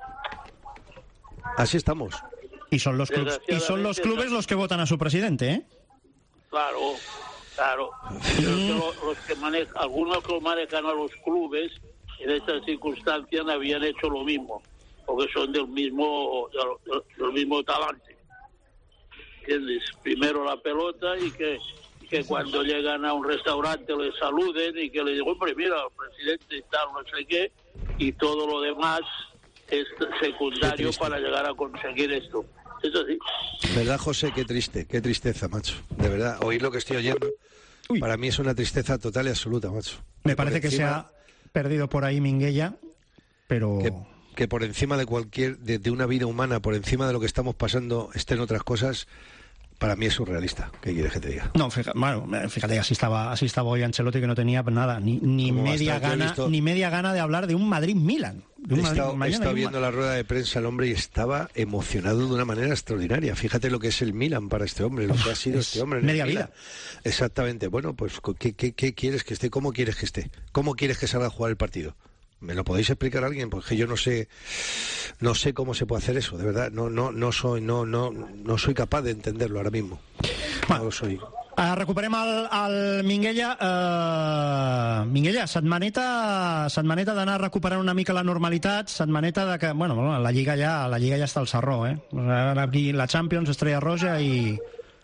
S23: Así estamos.
S7: Y son los clubes, y son los clubes los que votan a su presidente, ¿eh?
S22: Claro, claro. Los, los que manejan, algunos que manejan a los clubes en estas circunstancias habían hecho lo mismo, porque son del mismo del, del mismo talante. ¿Entiendes? Primero la pelota y que, que cuando llegan a un restaurante les saluden y que le digan, hombre, mira, el presidente y tal, no sé qué, y todo lo demás es secundario para llegar a conseguir esto. Es así.
S23: ¿Verdad, José? Qué triste, qué tristeza, macho. De verdad, oír lo que estoy oyendo, Uy. para mí es una tristeza total y absoluta, macho.
S7: Me parece que encima... se ha perdido por ahí Minguella, pero...
S23: Que... que por encima de cualquier de, de una vida humana, por encima de lo que estamos pasando, estén otras cosas, para mí es surrealista. ¿Qué quieres que te diga?
S7: No, fíjate, bueno, fíjate, así estaba, así estaba hoy Ancelotti, que no tenía nada, ni, ni media gana, visto, ni media gana de hablar de un Madrid-Milan.
S23: He estado, he estado viendo la rueda de prensa el hombre y estaba emocionado de una manera extraordinaria. Fíjate lo que es el Milan para este hombre, lo que ha sido este hombre. En
S7: media vida.
S23: Exactamente. Bueno, pues ¿qué, qué, ¿qué quieres que esté? ¿Cómo quieres que esté? ¿Cómo quieres que salga a jugar el partido? ¿Me lo podéis explicar a alguien? Porque yo no sé, no sé cómo se puede hacer eso, de verdad. No, no, no soy, no, no, no soy capaz de entenderlo ahora mismo.
S7: Bueno,
S23: no lo soy.
S7: Uh, recuperem el, el Minguella. Uh, Minguella, setmaneta, setmaneta d'anar recuperant una mica la normalitat, setmaneta de que, bueno, la Lliga ja, la Lliga ja està al sarró, eh? Aquí la Champions, Estrella Roja i...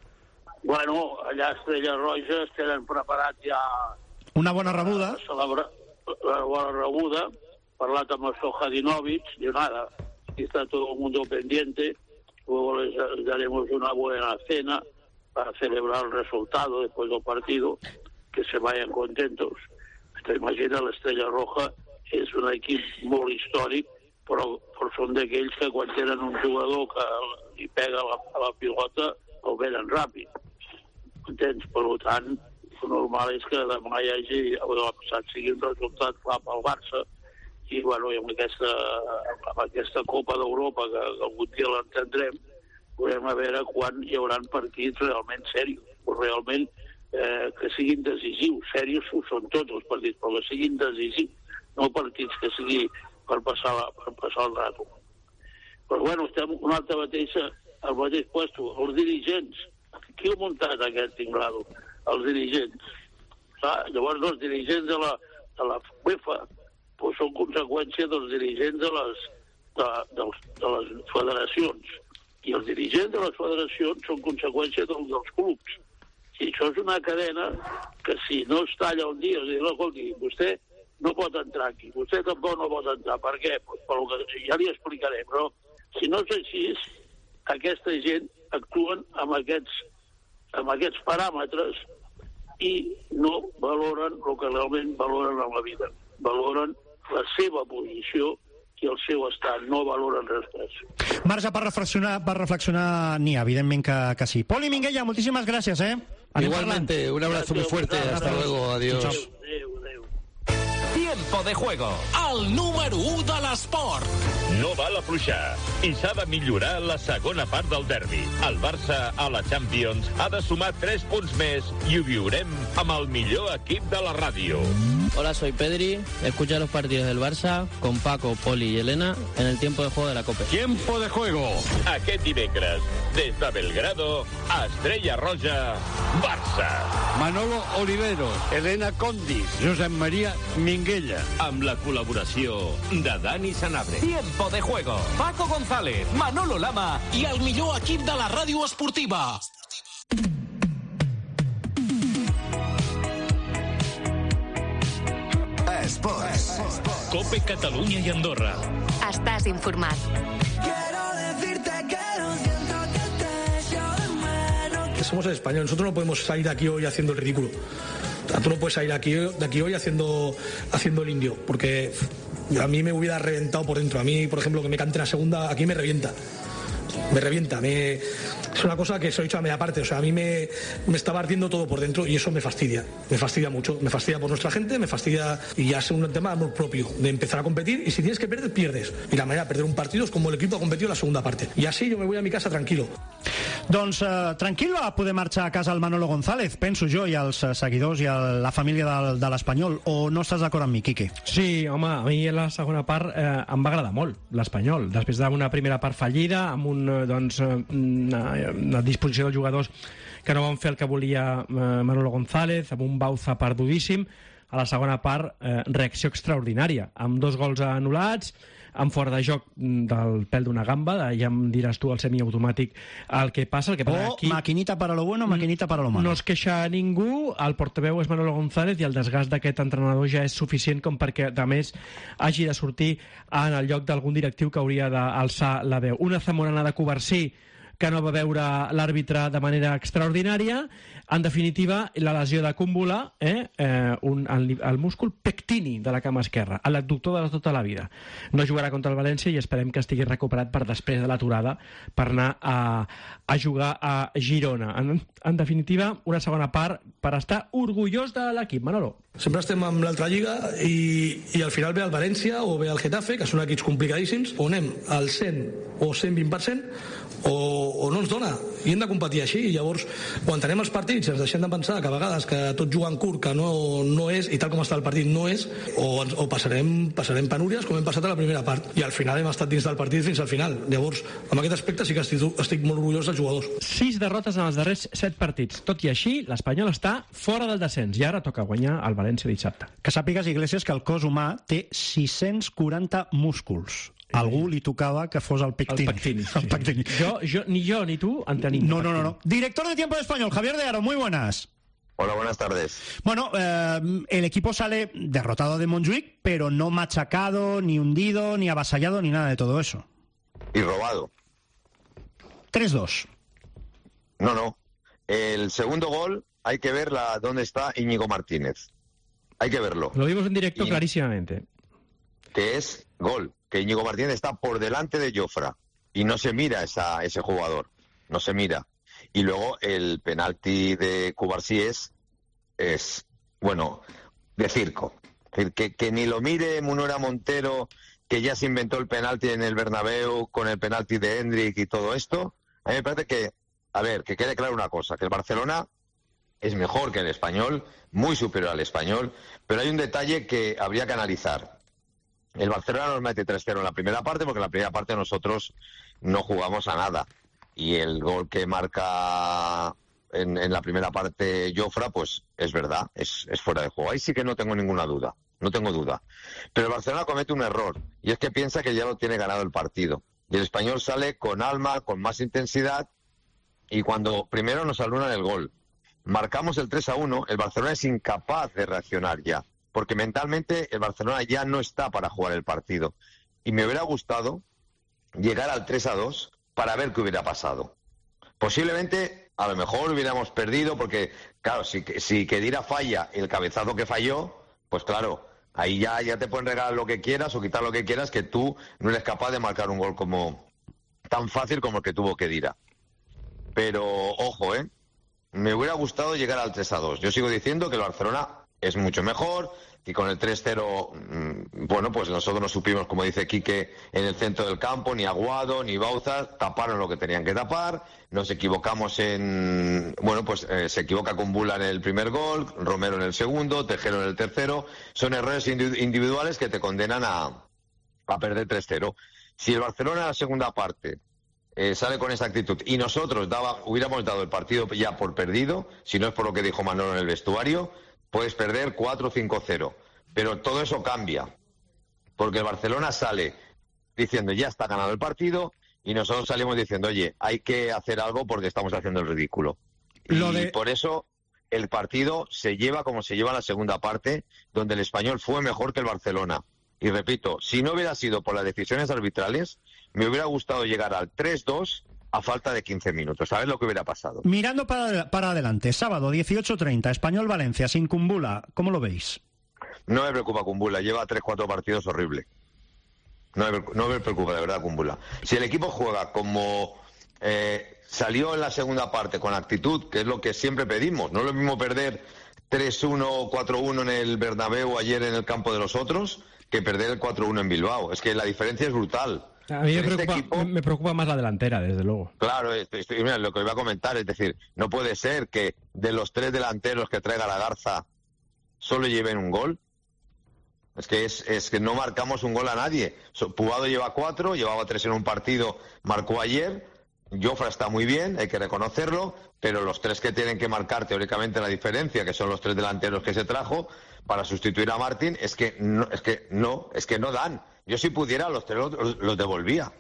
S22: Bueno, allà Estrella Roja es tenen preparat ja...
S7: Una bona rebuda.
S22: Celebra... la buena rebuda, parlat amb el Sohadinovic, diu nada, aquí está todo el mundo pendiente, luego les daremos una buena cena para celebrar el resultado después del partido, que se vayan contentos. Te imagina, l'Estrella Roja és un equip molt històric, però, però són d'aquells que quan tenen un jugador que li pega la, a la pilota el venen ràpid. Entens? Per tant, el normal és que demà hi hagi, o demà passat sigui un resultat clar pel Barça, i, bueno, i amb aquesta, amb aquesta Copa d'Europa, que, que algun dia l'entendrem, veurem a veure quan hi haurà partits realment serios, o realment eh, que siguin decisius. Serios ho són tots els partits, però que siguin decisius, no partits que sigui per passar, la, per passar el rato. Però, bueno, estem un altre mateix, al mateix puesto, els dirigents. Qui ha muntat aquest tinglado? Els dirigents. Clar, llavors els dirigents de la, de la UEFA pues, són conseqüència dels dirigents de les, de, de, de les federacions, i els dirigents de les federacions són conseqüència dels, dels clubs. I això és una cadena que si no es talla un dia, es diu, escolti, vostè no pot entrar aquí, vostè tampoc no pot entrar. Per què? Pues, per que ja li explicarem, però si no és així, aquesta gent actuen amb aquests amb aquests paràmetres i no valoren el que realment valoren en la vida. Valoren la seva posició i el seu estat, no valoren res més.
S7: Marge per reflexionar, per reflexionar n'hi ha, evidentment que, que sí. Poli Minguella, moltíssimes gràcies, eh?
S23: Igualmente, un abrazo muy fuerte, hasta luego, adiós.
S22: Adéu, adéu.
S18: Tiempo de juego.
S3: El número u de l'esport.
S18: No val afluixar i s'ha de millorar la segona part del derbi. El Barça a la Champions ha de sumar tres punts més i ho viurem amb el millor equip de la ràdio.
S5: Hola, soy Pedri. Escucha los partidos del Barça con Paco, Poli y Elena en el tiempo de juego de la COPE.
S18: Tiempo de juego. Aquest dimecres, des de Belgrado, a Estrella Roja, Barça.
S6: Manolo Oliveros, Elena Condis, Josep María Minguella.
S18: Amb la col·laboració de Dani Sanabria. Tiempo de juego.
S3: Paco González, Manolo Lama i el millor equip de la ràdio esportiva.
S18: Esports. Cope Catalunya i Andorra.
S24: Estàs informat.
S2: Somos el español, nosotros no podemos salir de aquí hoy haciendo el ridículo. O sea, tú no puedes salir de aquí, de aquí hoy haciendo, haciendo el indio, porque a mí me hubiera reventado por dentro. A mí, por ejemplo, que me cante la segunda, aquí me revienta. Me revienta, me... es una cosa que se lo he dicho a media parte, o sea, a mí me, me estaba ardiendo todo por dentro y eso me fastidia, me fastidia mucho, me fastidia por nuestra gente, me fastidia, y ya es un tema de amor propio, de empezar a competir, y si tienes que perder, pierdes, y la manera de perder un partido es como el equipo ha competido en la segunda parte, y así yo me voy a mi casa tranquilo.
S7: Doncs eh, tranquil va poder marxar a casa el Manolo González, penso jo, i els eh, seguidors i el, la família de, de l'Espanyol, o no estàs d'acord amb mi, Quique?
S15: Sí, home, a mi la segona part eh, em va agradar molt, l'Espanyol, després d'una primera part fallida, amb un, doncs, una, una disposició dels jugadors que no van fer el que volia eh, Manolo González, amb un Bauza perdudíssim. A la segona part, eh, reacció extraordinària, amb dos gols anul·lats, amb fora de joc del pèl d'una gamba, de, ja em diràs tu, el semiautomàtic, el que passa, el que passa
S7: o
S15: aquí...
S7: maquinita para lo bueno, maquinita para lo malo.
S15: No es queixa ningú, el portaveu és Manolo González i el desgast d'aquest entrenador ja és suficient com perquè, a més, hagi de sortir en el lloc d'algun directiu que hauria d'alçar la veu. Una Zamorana de Covarsí que no va veure l'àrbitre de manera extraordinària. En definitiva, la lesió de Cúmbula, eh, eh, un, el, el múscul pectini de la cama esquerra, l'adductor de tota la vida. No jugarà contra el València i esperem que estigui recuperat per després de l'aturada per anar a, a jugar a Girona. En, en definitiva, una segona part per estar orgullós de l'equip. Manolo.
S2: Sempre estem amb l'altra lliga i, i al final ve el València o ve el Getafe, que són equips complicadíssims, o anem al cent o cent vint per cent o, o no ens dona, i hem de competir així, i llavors quan tenem els partits ens deixem de pensar que a vegades que tot jugant curt que no, no és, i tal com està el partit no és, o, o passarem, passarem penúries com hem passat a la primera part, i al final hem estat dins del partit fins al final. Llavors, amb aquest aspecte sí que estic, estic molt orgullós dels jugadors.
S15: Sis derrotes en els darrers set partits. Tot i així, l'Espanyol està fora del descens i ara toca guanyar el València dissabte.
S7: Que sàpigues, Iglesias, que el cos humà té sis-cents quaranta músculs. Algú li tocava que fos el pectini.
S15: El pectini, sí.
S7: El pectini.
S15: Jo, jo, ni jo ni tu en tenim.
S7: No, no, no, no. Director de Tiempo de Español, Javier de Aro, muy buenas.
S25: Hola, buenas tardes.
S7: Bueno, eh, el equipo sale derrotado de Montjuic, pero no machacado, ni hundido, ni avasallado, ni nada de todo eso.
S25: Y robado.
S7: tres dos.
S25: No, no. El segundo gol hay que ver la, dónde está Íñigo Martínez. Hay que verlo.
S15: Lo vimos en directo y, clarísimamente.
S25: Que es gol. Que Íñigo Martínez está por delante de Jofra. Y no se mira esa, ese jugador. No se mira. Y luego el penalti de Cubarsí es, es, bueno, de circo. Que, que ni lo mire Munera Montero, que ya se inventó el penalti en el Bernabéu con el penalti de Hendrik y todo esto. A mí me parece que, a ver, que quede claro una cosa, que el Barcelona es mejor que el Español, muy superior al Español, pero hay un detalle que habría que analizar. El Barcelona nos mete tres cero en la primera parte porque en la primera parte nosotros no jugamos a nada. Y el gol que marca en, en la primera parte Jofra, pues es verdad, es, es fuera de juego. Ahí sí que no tengo ninguna duda, no tengo duda. Pero el Barcelona comete un error, y es que piensa que ya lo tiene ganado el partido. Y el Español sale con alma, con más intensidad, y cuando primero nos alunan el gol, marcamos el tres a uno, el Barcelona es incapaz de reaccionar ya, porque mentalmente el Barcelona ya no está para jugar el partido. Y me hubiera gustado llegar al tres a dos para ver qué hubiera pasado. Posiblemente, a lo mejor hubiéramos perdido, porque, claro, si, si Khedira falla el cabezazo que falló, pues claro, ahí ya, ya te pueden regalar lo que quieras o quitar lo que quieras, que tú no eres capaz de marcar un gol como tan fácil como el que tuvo Khedira. Pero, ojo, ¿eh? Me hubiera gustado llegar al tres a dos. Yo sigo diciendo que el Barcelona es mucho mejor. Y con el tres cero, bueno, pues nosotros no supimos, como dice Quique, en el centro del campo, ni Aguado, ni Bauza, taparon lo que tenían que tapar, nos equivocamos en, bueno, pues eh, se equivoca con Bula en el primer gol, Romero en el segundo, Tejero en el tercero, son errores individuales que te condenan a, a perder tres cero. Si el Barcelona en la segunda parte eh, sale con esa actitud y nosotros daba, hubiéramos dado el partido ya por perdido, si no es por lo que dijo Manolo en el vestuario, puedes perder cuatro cinco cero, pero todo eso cambia, porque el Barcelona sale diciendo ya está ganado el partido y nosotros salimos diciendo, oye, hay que hacer algo porque estamos haciendo el ridículo. Lo de... Y por eso el partido se lleva como se lleva la segunda parte, donde el Español fue mejor que el Barcelona. Y repito, si no hubiera sido por las decisiones arbitrales, me hubiera gustado llegar al tres dos a falta de quince minutos. ¿Sabes lo que hubiera pasado?
S7: Mirando para, para adelante, sábado dieciocho treinta, Español-Valencia, sin Kumbula, ¿cómo lo veis?
S25: No me preocupa Kumbula, lleva tres cuatro partidos horrible. No me, no me preocupa, de verdad, Kumbula. Si el equipo juega como eh, salió en la segunda parte, con actitud, que es lo que siempre pedimos, no es lo mismo perder tres uno o cuatro uno en el Bernabéu ayer en el campo de los otros, que perder el cuatro uno en Bilbao. Es que la diferencia es brutal.
S15: A mí me preocupa,
S25: este equipo,
S15: me preocupa más la delantera, desde luego.
S25: Claro, estoy, estoy, mira, lo que iba a comentar, es decir, no puede ser que de los tres delanteros que traiga la Garza solo lleven un gol. Es que es, es que no marcamos un gol a nadie. Pubado lleva cuatro, llevaba tres en un partido, marcó ayer. Jofra está muy bien, hay que reconocerlo, pero los tres que tienen que marcar teóricamente la diferencia, que son los tres delanteros que se trajo para sustituir a Martín, es que no, es que no, es que no dan. Yo si pudiera los tres los, los devolvía.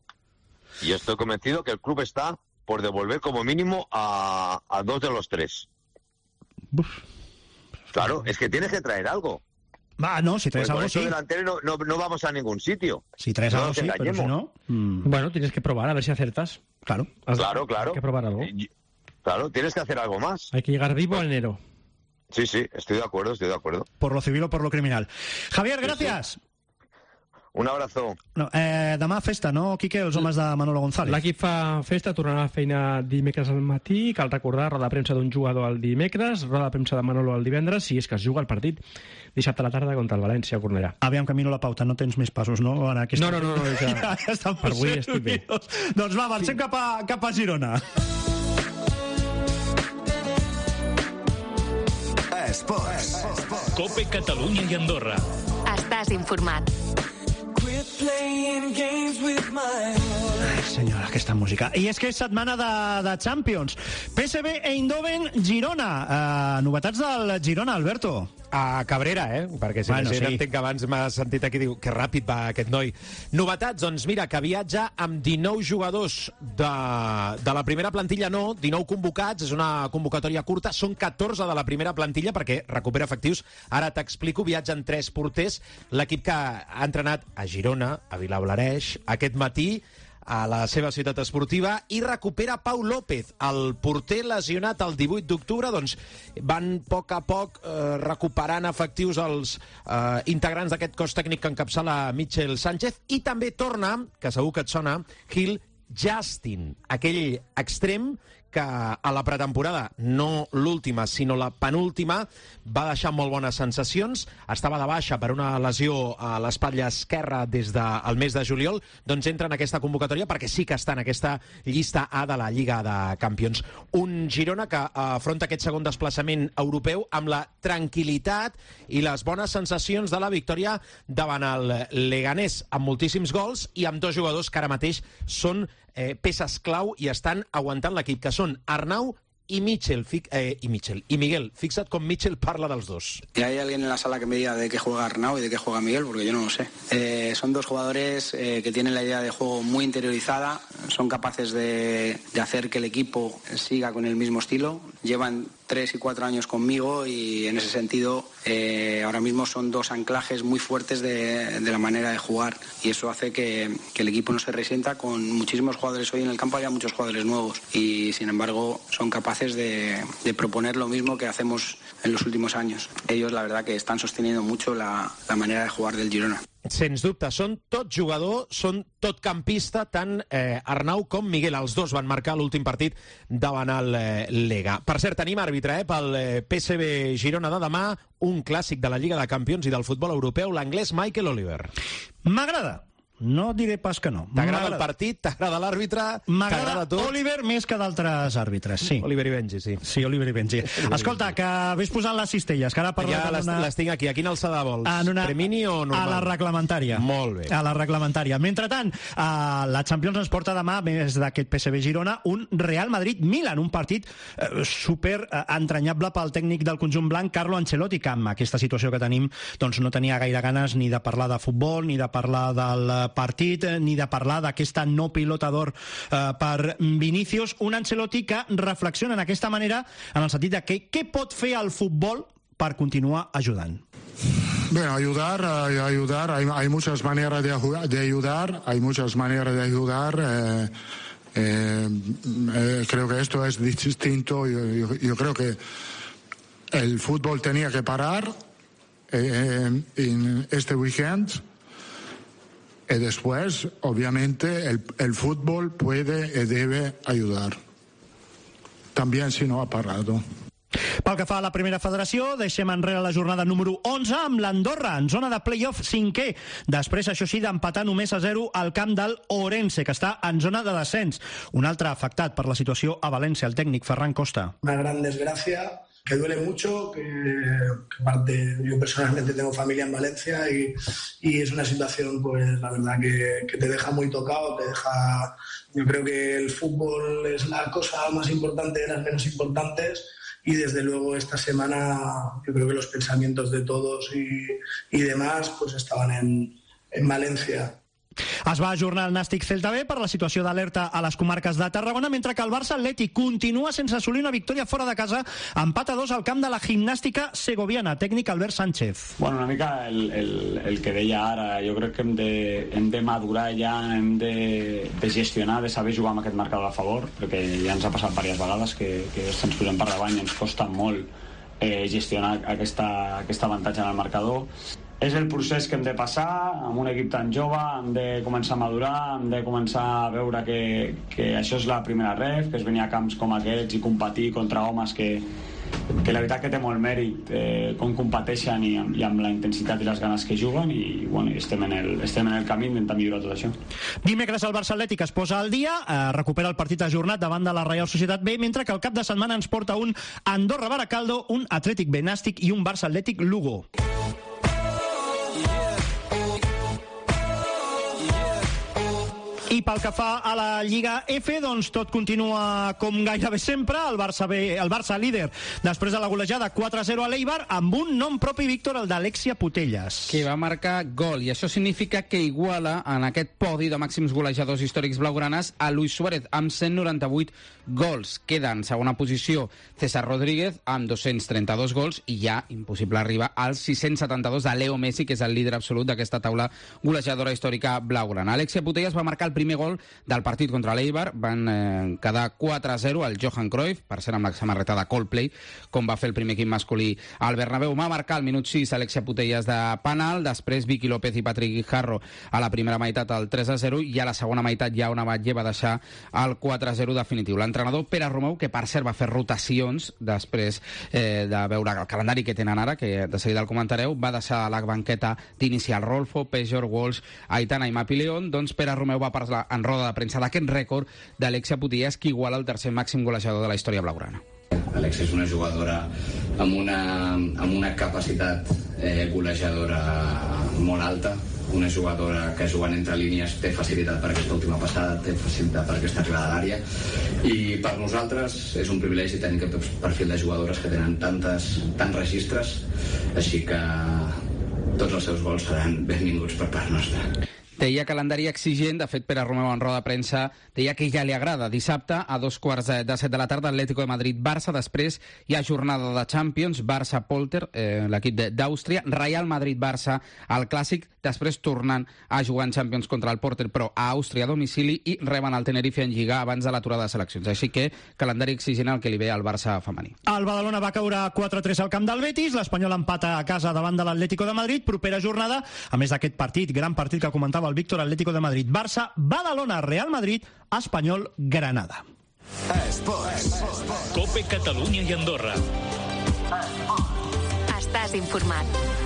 S25: Y estoy convencido que el club está por devolver como mínimo a, a dos de los tres. Uf. Claro, es que tienes que traer algo.
S7: Va, no, si traes
S25: pues
S7: algo sí.
S25: delantero no, no, no vamos a ningún sitio.
S7: Si traes
S25: no
S7: algo sí, pero si no...
S15: Mm. Bueno, tienes que probar, a ver si acertas.
S7: Claro.
S25: Has claro, claro.
S15: Hay que probar algo.
S25: Claro, tienes que hacer algo más.
S15: Hay que llegar vivo a enero.
S25: Sí, sí, estoy de acuerdo, estoy de acuerdo.
S7: Por lo civil o por lo criminal. Javier, gràcies. Sí, sí.
S25: Un abrazo.
S7: No, eh, demà festa, no, Quique, els homes de Manolo González?
S15: L'equip fa festa, tornarà a la feina dimecres al matí. Cal recordar, roda de premsa d'un jugador el dimecres, roda de premsa de Manolo el divendres, si és que es juga el partit dissabte a la tarda contra el València a Cornellà.
S7: Aviam, camino la pauta, no tens més passos, no? En aquesta...
S15: No, no, no, no ja,
S7: ja, ja estan
S15: per avui estic bé.
S7: Doncs va, avancem sí. cap, a, cap a Girona.
S21: Esports.
S3: Cope Catalunya i Andorra.
S1: Estàs informat.
S7: Ai, senyora, aquesta música. I és que és setmana de, de Champions. P S V Eindhoven, Girona. Uh, novetats del Girona, Alberto.
S13: A Cabrera, eh? Perquè si bueno, la gent sí. entenc que abans m'ha sentit aquí, diu que ràpid va aquest noi. Novetats, doncs mira, que viatja amb dinou jugadors de, de la primera plantilla, no, dinou convocats, és una convocatòria curta, són catorze de la primera plantilla perquè recupera efectius. Ara t'explico, viatgen tres porters, l'equip que ha entrenat a Girona, a Vilablareix, aquest matí, a la seva ciutat esportiva, i recupera Pau López, el porter lesionat el divuit d'octubre. Doncs van a poc a poc eh, recuperant efectius els eh, integrants d'aquest cos tècnic que encapçala Michel Sánchez, i també torna, que segur que et sona, Gil Justin, aquell extrem que a la pretemporada, no l'última, sinó la penúltima, va deixar molt bones sensacions. Estava de baixa per una lesió a l'espatlla esquerra des del mes de juliol, doncs entra en aquesta convocatòria perquè sí que està en aquesta llista A de la Lliga de Campions. Un Girona que afronta aquest segon desplaçament europeu amb la tranquil·litat i les bones sensacions de la victòria davant el Leganés, amb moltíssims gols i amb dos jugadors que ara mateix són Eh, peces clau i estan aguantant l'equip, que són Arnau y Michel, eh, y Michel, y Miguel. Fixa't com Michel parla dels dos.
S4: Y hay alguien en la sala que me diga de qué juega Arnau y de qué juega Miguel, porque yo no lo sé. Eh, son dos jugadores eh, que tienen la idea de juego muy interiorizada, son capaces de, de hacer que el equipo siga con el mismo estilo. Llevan tres y cuatro años conmigo y en ese sentido eh, ahora mismo son dos anclajes muy fuertes de, de la manera de jugar, y eso hace que, que el equipo no se resienta. Con muchísimos jugadores hoy en el campo había muchos jugadores nuevos y sin embargo son capaces de, de proponer lo mismo que hacemos en los últimos años. Ellos la verdad que están sosteniendo mucho la, la manera de jugar del Girona.
S13: Sens dubte, són tot jugador, són tot campista, tant eh, Arnau com Miguel. Els dos van marcar l'últim partit davant el eh, Lega. Per cert, tenim àrbitre eh, pel eh, P S V Girona de demà, un clàssic de la Lliga de Campions i del futbol europeu, l'anglès Michael Oliver.
S7: M'agrada. No diré pas que no.
S13: T'agrada el partit, t'agrada l'àrbitre, t'agrada tot?
S7: Oliver més que d'altres àrbitres, sí.
S13: Oliver i Benji, sí.
S7: Sí, Oliver i Benji. Escolta, que vés posant les cistelles, que ara parlem...
S13: Ja les,
S7: una...
S13: les tinc aquí. A quina alçada vols?
S7: Una...
S13: Premini o normal?
S7: A la reglamentària.
S13: Molt bé.
S7: A la reglamentària. Mentrestant, uh, la Champions ens porta demà, més d'aquest P S V Girona, un Real Madrid-Milan, un partit uh, super uh, entranyable pel tècnic del conjunt blanc, Carlo Ancelotti, que amb aquesta situació que tenim doncs no tenia gaire ganes ni de parlar de futbol, ni de parlar del partit, ni de parlar d'aquesta no pilota d'or eh, per Vinícius, un Ancelotti que reflexiona en aquesta manera en el sentit de que què pot fer el futbol per continuar ajudant.
S8: Bueno, ayudar, eh, ayudar, hay, hay muchas maneras de, de ayudar, hay muchas maneras de ayudar. Eh, eh, eh, creo que esto es distinto. Yo, yo, yo creo que el fútbol tenía que parar eh, en este weekend. Y después, obviamente, el, el fútbol puede y debe ayudar. También si no ha parado.
S7: Pel que fa a la primera federació, deixem enrere la jornada número onze amb l'Andorra, en zona de play-off cinquè. Després, això sí, d'empatar només a zero al camp del Orense, que està en zona de descens. Un altre afectat per la situació a València, el tècnic Ferran Costa.
S10: Una gran desgracia, que duele mucho, que, que aparte yo personalmente tengo familia en Valencia y, y es una situación, pues la verdad que, que te deja muy tocado, te deja... Yo creo que el fútbol es la cosa más importante de las menos importantes y desde luego esta semana yo creo que los pensamientos de todos y, y demás pues estaban en, en Valencia.
S7: Es va ajornar el Nàstic Celta B per la situació d'alerta a les comarques de Tarragona, mentre que el Barça Atlètic continua sense assolir una victòria fora de casa, empat a dos al camp de la Gimnàstica Segoviana. Tècnic Albert Sánchez.
S11: Bueno, una mica el, el, el que deia ara, jo crec que hem de, hem de madurar ja, hem de, de gestionar, de saber jugar amb aquest marcador a favor, perquè ja ens ha passat diverses vegades que, que ens posem per davant i ens costa molt eh, gestionar aquesta, aquest avantatge en el marcador. És el procés que hem de passar amb un equip tan jove, hem de començar a madurar, hem de començar a veure que, que això és la primera ref, que és venir a camps com aquests i competir contra homes que, que la veritat que té molt mèrit eh, com competeixen i, i amb la intensitat i les ganes que juguen i bueno, estem, en el, estem en el camí intentant millorar tot això.
S7: Dimecres el Barça Atlètic es posa al dia, eh, recupera el partit ajornat davant de la Reial Societat B, mentre que el cap de setmana ens porta un Andorra Baracaldo, un Atlètic B Nàstic i un Barça Atlètic Lugo. I pel que fa a la Lliga F, doncs tot continua com gairebé sempre, el Barça, B, el Barça líder després de la golejada quatre a zero a l'Eibar, amb un nom propi, Víctor, el d'Alexia Putellas.
S16: Que va marcar gol, i això significa que iguala en aquest podi de màxims golejadors històrics blaugranes a Luis Suárez, amb cent noranta-vuit gols. Queda en segona posició César Rodríguez, amb dos-cents trenta-dos gols, i ja impossible arribar als sis-cents setanta-dos de Leo Messi, que és el líder absolut d'aquesta taula golejadora històrica blaugrana. Alexia Putellas va marcar el primer gol del partit contra l'Eibar, van eh, quedar quatre a zero al Johan Cruyff, per ser amb la samarreta de Coldplay, com va fer el primer equip masculí al Bernabéu. Va marcar al minut sis Alexia Putellas de penal, després Vicky López i Patrick Guijarro a la primera meitat al tres a zero, i a la segona meitat ja una Batlle va deixar el quatre a zero definitiu. L'entrenador Pere Romeu, que per cert va fer rotacions després eh, de veure el calendari que tenen ara, que de seguida el comentareu, va deixar a la banqueta d'inicial Rolfo, Pejor, Walsh, Aitana i Mapi León. Doncs Pere Romeu va parlar en roda de premsa d'aquest rècord d'Alexia Putellas, que iguala el tercer màxim golejador de la història blaugrana.
S12: Alexia és una jugadora amb una, amb una capacitat eh, golejadora molt alta, una jugadora que jugant entre línies té facilitat per aquesta última passada, té facilitat per aquesta arribada a l'àrea, i per nosaltres és un privilegi tenir aquest perfil de jugadores que tenen tantes, tants registres, així que tots els seus gols seran benvinguts per part nostra.
S16: Deia calendari exigent, de fet Pere Romeu en roda de premsa deia que ja li agrada. Dissabte a dos quarts de set de la tarda Atlético de Madrid-Barça, després hi ha jornada de Champions, Barça-Polter, eh, l'equip d'Àustria, Real Madrid-Barça, el clàssic després tornant a jugar en Champions contra el Porter, però a Àustria a domicili, i reben el Tenerife en Lliga abans de l'aturada de seleccions. Així que calendari exigent el que li ve al Barça femení.
S7: El Badalona va caure quatre a tres al camp del Betis, l'Espanyol empata a casa davant de l'Atlético de Madrid, propera jornada, a més d'aquest partit, gran partit que comentava el Víctor, Atlético de Madrid, Barça, Badalona, Real Madrid, Espanyol, Granada.
S21: Esports. Cope Catalunya i Andorra.
S1: Estàs informat.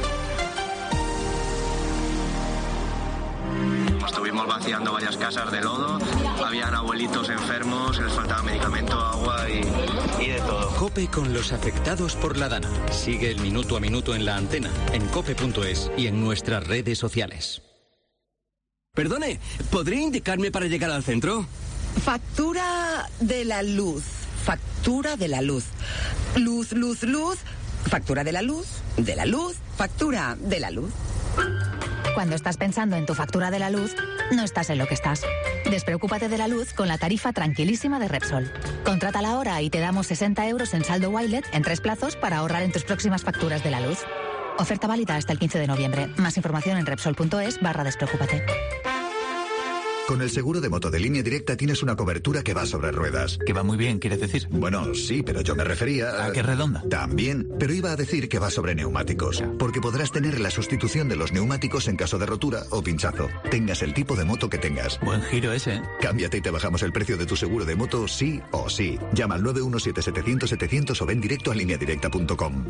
S9: Estuvimos vaciando varias casas de lodo, habían abuelitos enfermos, les faltaba medicamento, agua y, y de todo.
S21: Cope con los afectados por la Dana. Sigue el minuto a minuto en la antena, en cope punto es y en nuestras redes sociales.
S17: Perdone, ¿podría indicarme para llegar al centro?
S19: Factura de la luz. Factura de la luz. Luz, luz, luz. Factura de la luz. De la luz. Factura de la luz.
S20: Cuando estás pensando en tu factura de la luz, no estás en lo que estás. Despreocúpate de la luz con la tarifa tranquilísima de Repsol. Contrátala ahora y te damos sesenta euros en saldo Wilet en tres plazos para ahorrar en tus próximas facturas de la luz. Oferta válida hasta el quince de noviembre. Más información en repsol punto es barra despreocúpate.
S24: Con el seguro de moto de Línea Directa tienes una cobertura que va sobre ruedas.
S26: Que va muy bien, ¿quieres decir?
S24: Bueno, sí, pero yo me refería a...
S26: ¿A qué redonda?
S24: También, pero iba a decir que va sobre neumáticos. Porque podrás tener la sustitución de los neumáticos en caso de rotura o pinchazo. Tengas el tipo de moto que tengas.
S26: Buen giro ese, ¿eh?
S24: Cámbiate y te bajamos el precio de tu seguro de moto sí o sí. Llama al nueve uno siete setecientos setecientos o ven directo a línea directa punto com.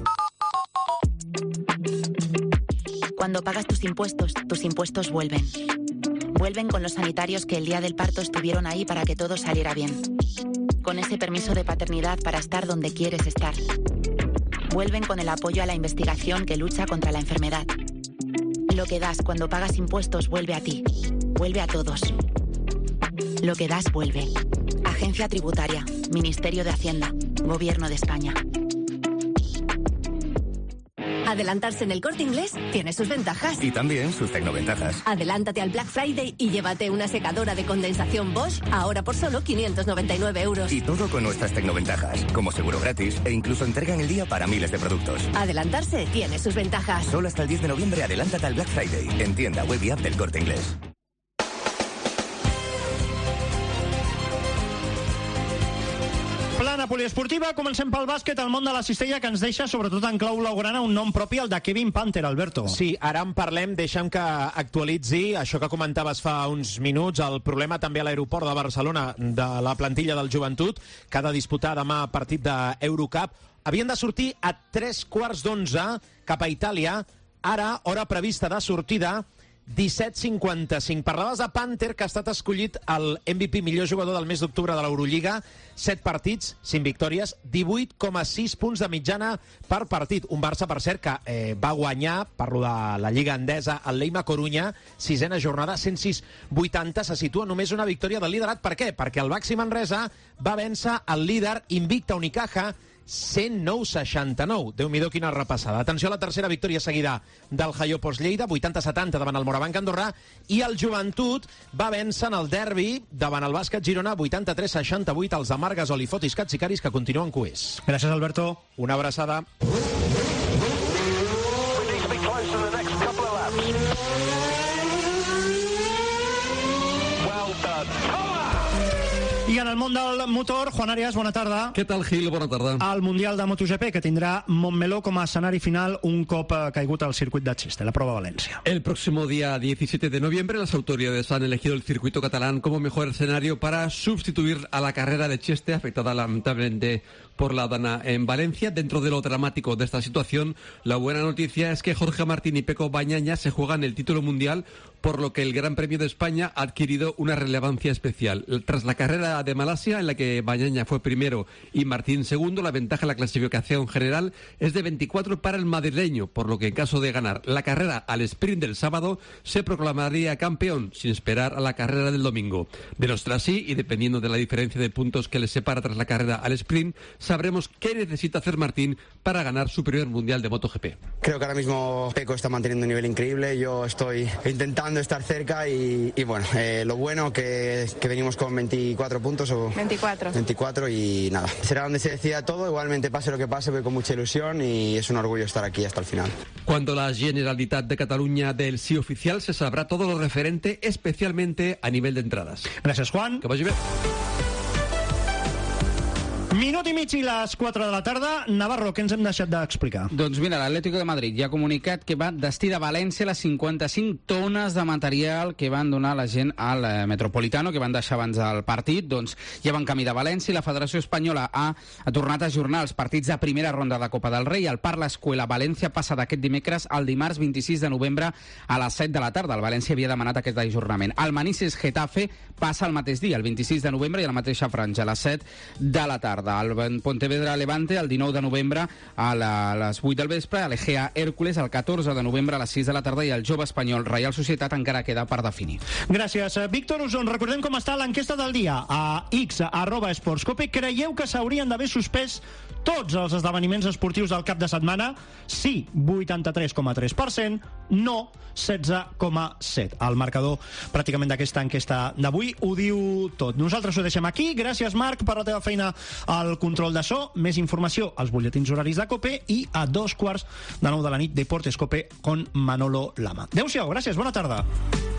S20: Cuando pagas tus impuestos, tus impuestos vuelven. Vuelven con los sanitarios que el día del parto estuvieron ahí para que todo saliera bien. Con ese permiso de paternidad para estar donde quieres estar. Vuelven con el apoyo a la investigación que lucha contra la enfermedad. Lo que das cuando pagas impuestos vuelve a ti. Vuelve a todos. Lo que das vuelve. Agencia Tributaria, Ministerio de Hacienda, Gobierno de España.
S27: Adelantarse en el Corte Inglés tiene sus ventajas.
S26: Y también sus tecnoventajas.
S27: Adelántate al Black Friday y llévate una secadora de condensación Bosch ahora por solo quinientos noventa y nueve euros.
S26: Y todo con nuestras tecnoventajas, como seguro gratis e incluso entrega en el día para miles de productos.
S27: Adelantarse tiene sus ventajas.
S26: Solo hasta el diez de noviembre adelántate al Black Friday en tienda web y app del Corte Inglés.
S7: Plana poliesportiva, comencem pel bàsquet, el món de la cistella, que ens deixa, sobretot en clau blaugrana, un nom propi, el de Kevin Panther, Alberto.
S13: Sí, ara en parlem, deixa'm que actualitzi això que comentaves fa uns minuts, el problema també a l'aeroport de Barcelona de la plantilla del Joventut, que ha de disputar demà partit d'Eurocup. Havien de sortir a tres quarts d'onze cap a Itàlia, ara, hora prevista de sortida, disset cinquanta-cinc. Parlaves de Panther, que ha estat escollit el M V P, millor jugador del mes d'octubre de l'Eurolliga, set partits, cinc victòries, divuit coma sis punts de mitjana per partit. Un Barça, per cert, que eh, va guanyar, parlo de la Lliga Endesa, el Leima Corunya, sisena jornada, cent sis vuitanta, se situa només una victòria del liderat. Per què? Perquè el Baxi Manresa va vèncer el líder invicta Unicaja, cent nou seixanta-nou. Déu-n'hi-do quina repassada. Atenció a la tercera victòria seguida del Jaiopos Lleida, vuitanta setanta davant el Morabanc Andorrà, i el Joventut va vèncer en el derbi davant el Bàsquet Girona, vuitanta-tres seixanta-vuit, els de Margas, Olifotis, Catsicaris, que continuen cuers.
S7: Gràcies, Alberto.
S13: Una abraçada.
S7: I en el món del motor, Juan Arias, bona tarda.
S28: Què tal, Gil? Bona tarda.
S7: El Mundial de MotoGP, que tindrà Montmeló com a escenari final un cop caigut al circuit de Cheste, la prueba Valencia.
S28: El próximo día diecisiete de noviembre, las autoridades han elegido el circuito catalán como mejor escenario para sustituir a la carrera de Cheste, afectada lamentablemente por la Dana en Valencia. Dentro de lo dramático de esta situación, la buena noticia es que Jorge Martín y Peco Bañaña se juegan el título mundial, por lo que el Gran Premio de España ha adquirido una relevancia especial. Tras la carrera de Malasia, en la que Bañaña fue primero y Martín segundo, la ventaja en la clasificación general es de veinticuatro para el madrileño, por lo que en caso de ganar la carrera al sprint del sábado, se proclamaría campeón, sin esperar a la carrera del domingo. De no ser así, y dependiendo de la diferencia de puntos que les separa tras la carrera al sprint, sabremos qué necesita hacer Martín para ganar su primer Mundial de MotoGP.
S2: Creo que ahora mismo Pecco está manteniendo un nivel increíble, yo estoy intentando estar cerca y, y bueno, eh, lo bueno que, que venimos con veinticuatro puntos o
S5: veinticuatro.
S2: veinticuatro y nada, será donde se decida todo, igualmente pase lo que pase, voy con mucha ilusión y es un orgullo estar aquí hasta el final.
S28: Cuando la Generalitat de Cataluña del sí oficial se sabrá todo lo referente, especialmente a nivel de entradas.
S7: Gracias, Juan.
S28: Que vagi bé.
S7: Minut i mig i les quatre de la tarda. Navarro, què ens hem deixat d'explicar?
S16: Doncs mira, l'Atlético de Madrid ja ha comunicat que va destí de València les cinquanta-cinc tones de material que van donar la gent al Metropolitano, que van deixar abans del partit, doncs ja van camí de València i la Federació Espanyola ha, ha tornat a ajornar els partits de primera ronda de Copa del Rei. El Parc l'Escuela València passa d'aquest dimecres al dimarts vint-i-sis de novembre a les set de la tarda. El València havia demanat aquest ajornament. El Manises Getafe passa el mateix dia, el vint-i-sis de novembre, i a la mateixa franja, a les set de la tarda. El Pontevedra Levante el dinou de novembre a, la, a les vuit del vespre, a l'Egea Hércules el catorze de novembre a les sis de la tarda i el jove espanyol Reial Societat encara queda per definir.
S7: Gràcies, Víctor Uson. Recordem com està l'enquesta del dia a x arroba esportscope. Creieu que s'haurien d'haver suspès tots els esdeveniments esportius del cap de setmana? Sí, vuitanta-tres coma tres per cent, no, setze coma set. El marcador pràcticament d'aquesta enquesta d'avui ho diu tot. Nosaltres ho deixem aquí. Gràcies, Marc, per la teva feina al control de so. Més informació als butlletins horaris de COPE i a dos quarts de nou de la nit Deportes COPE con Manolo Lama. Adéu-siau, gràcies, bona tarda.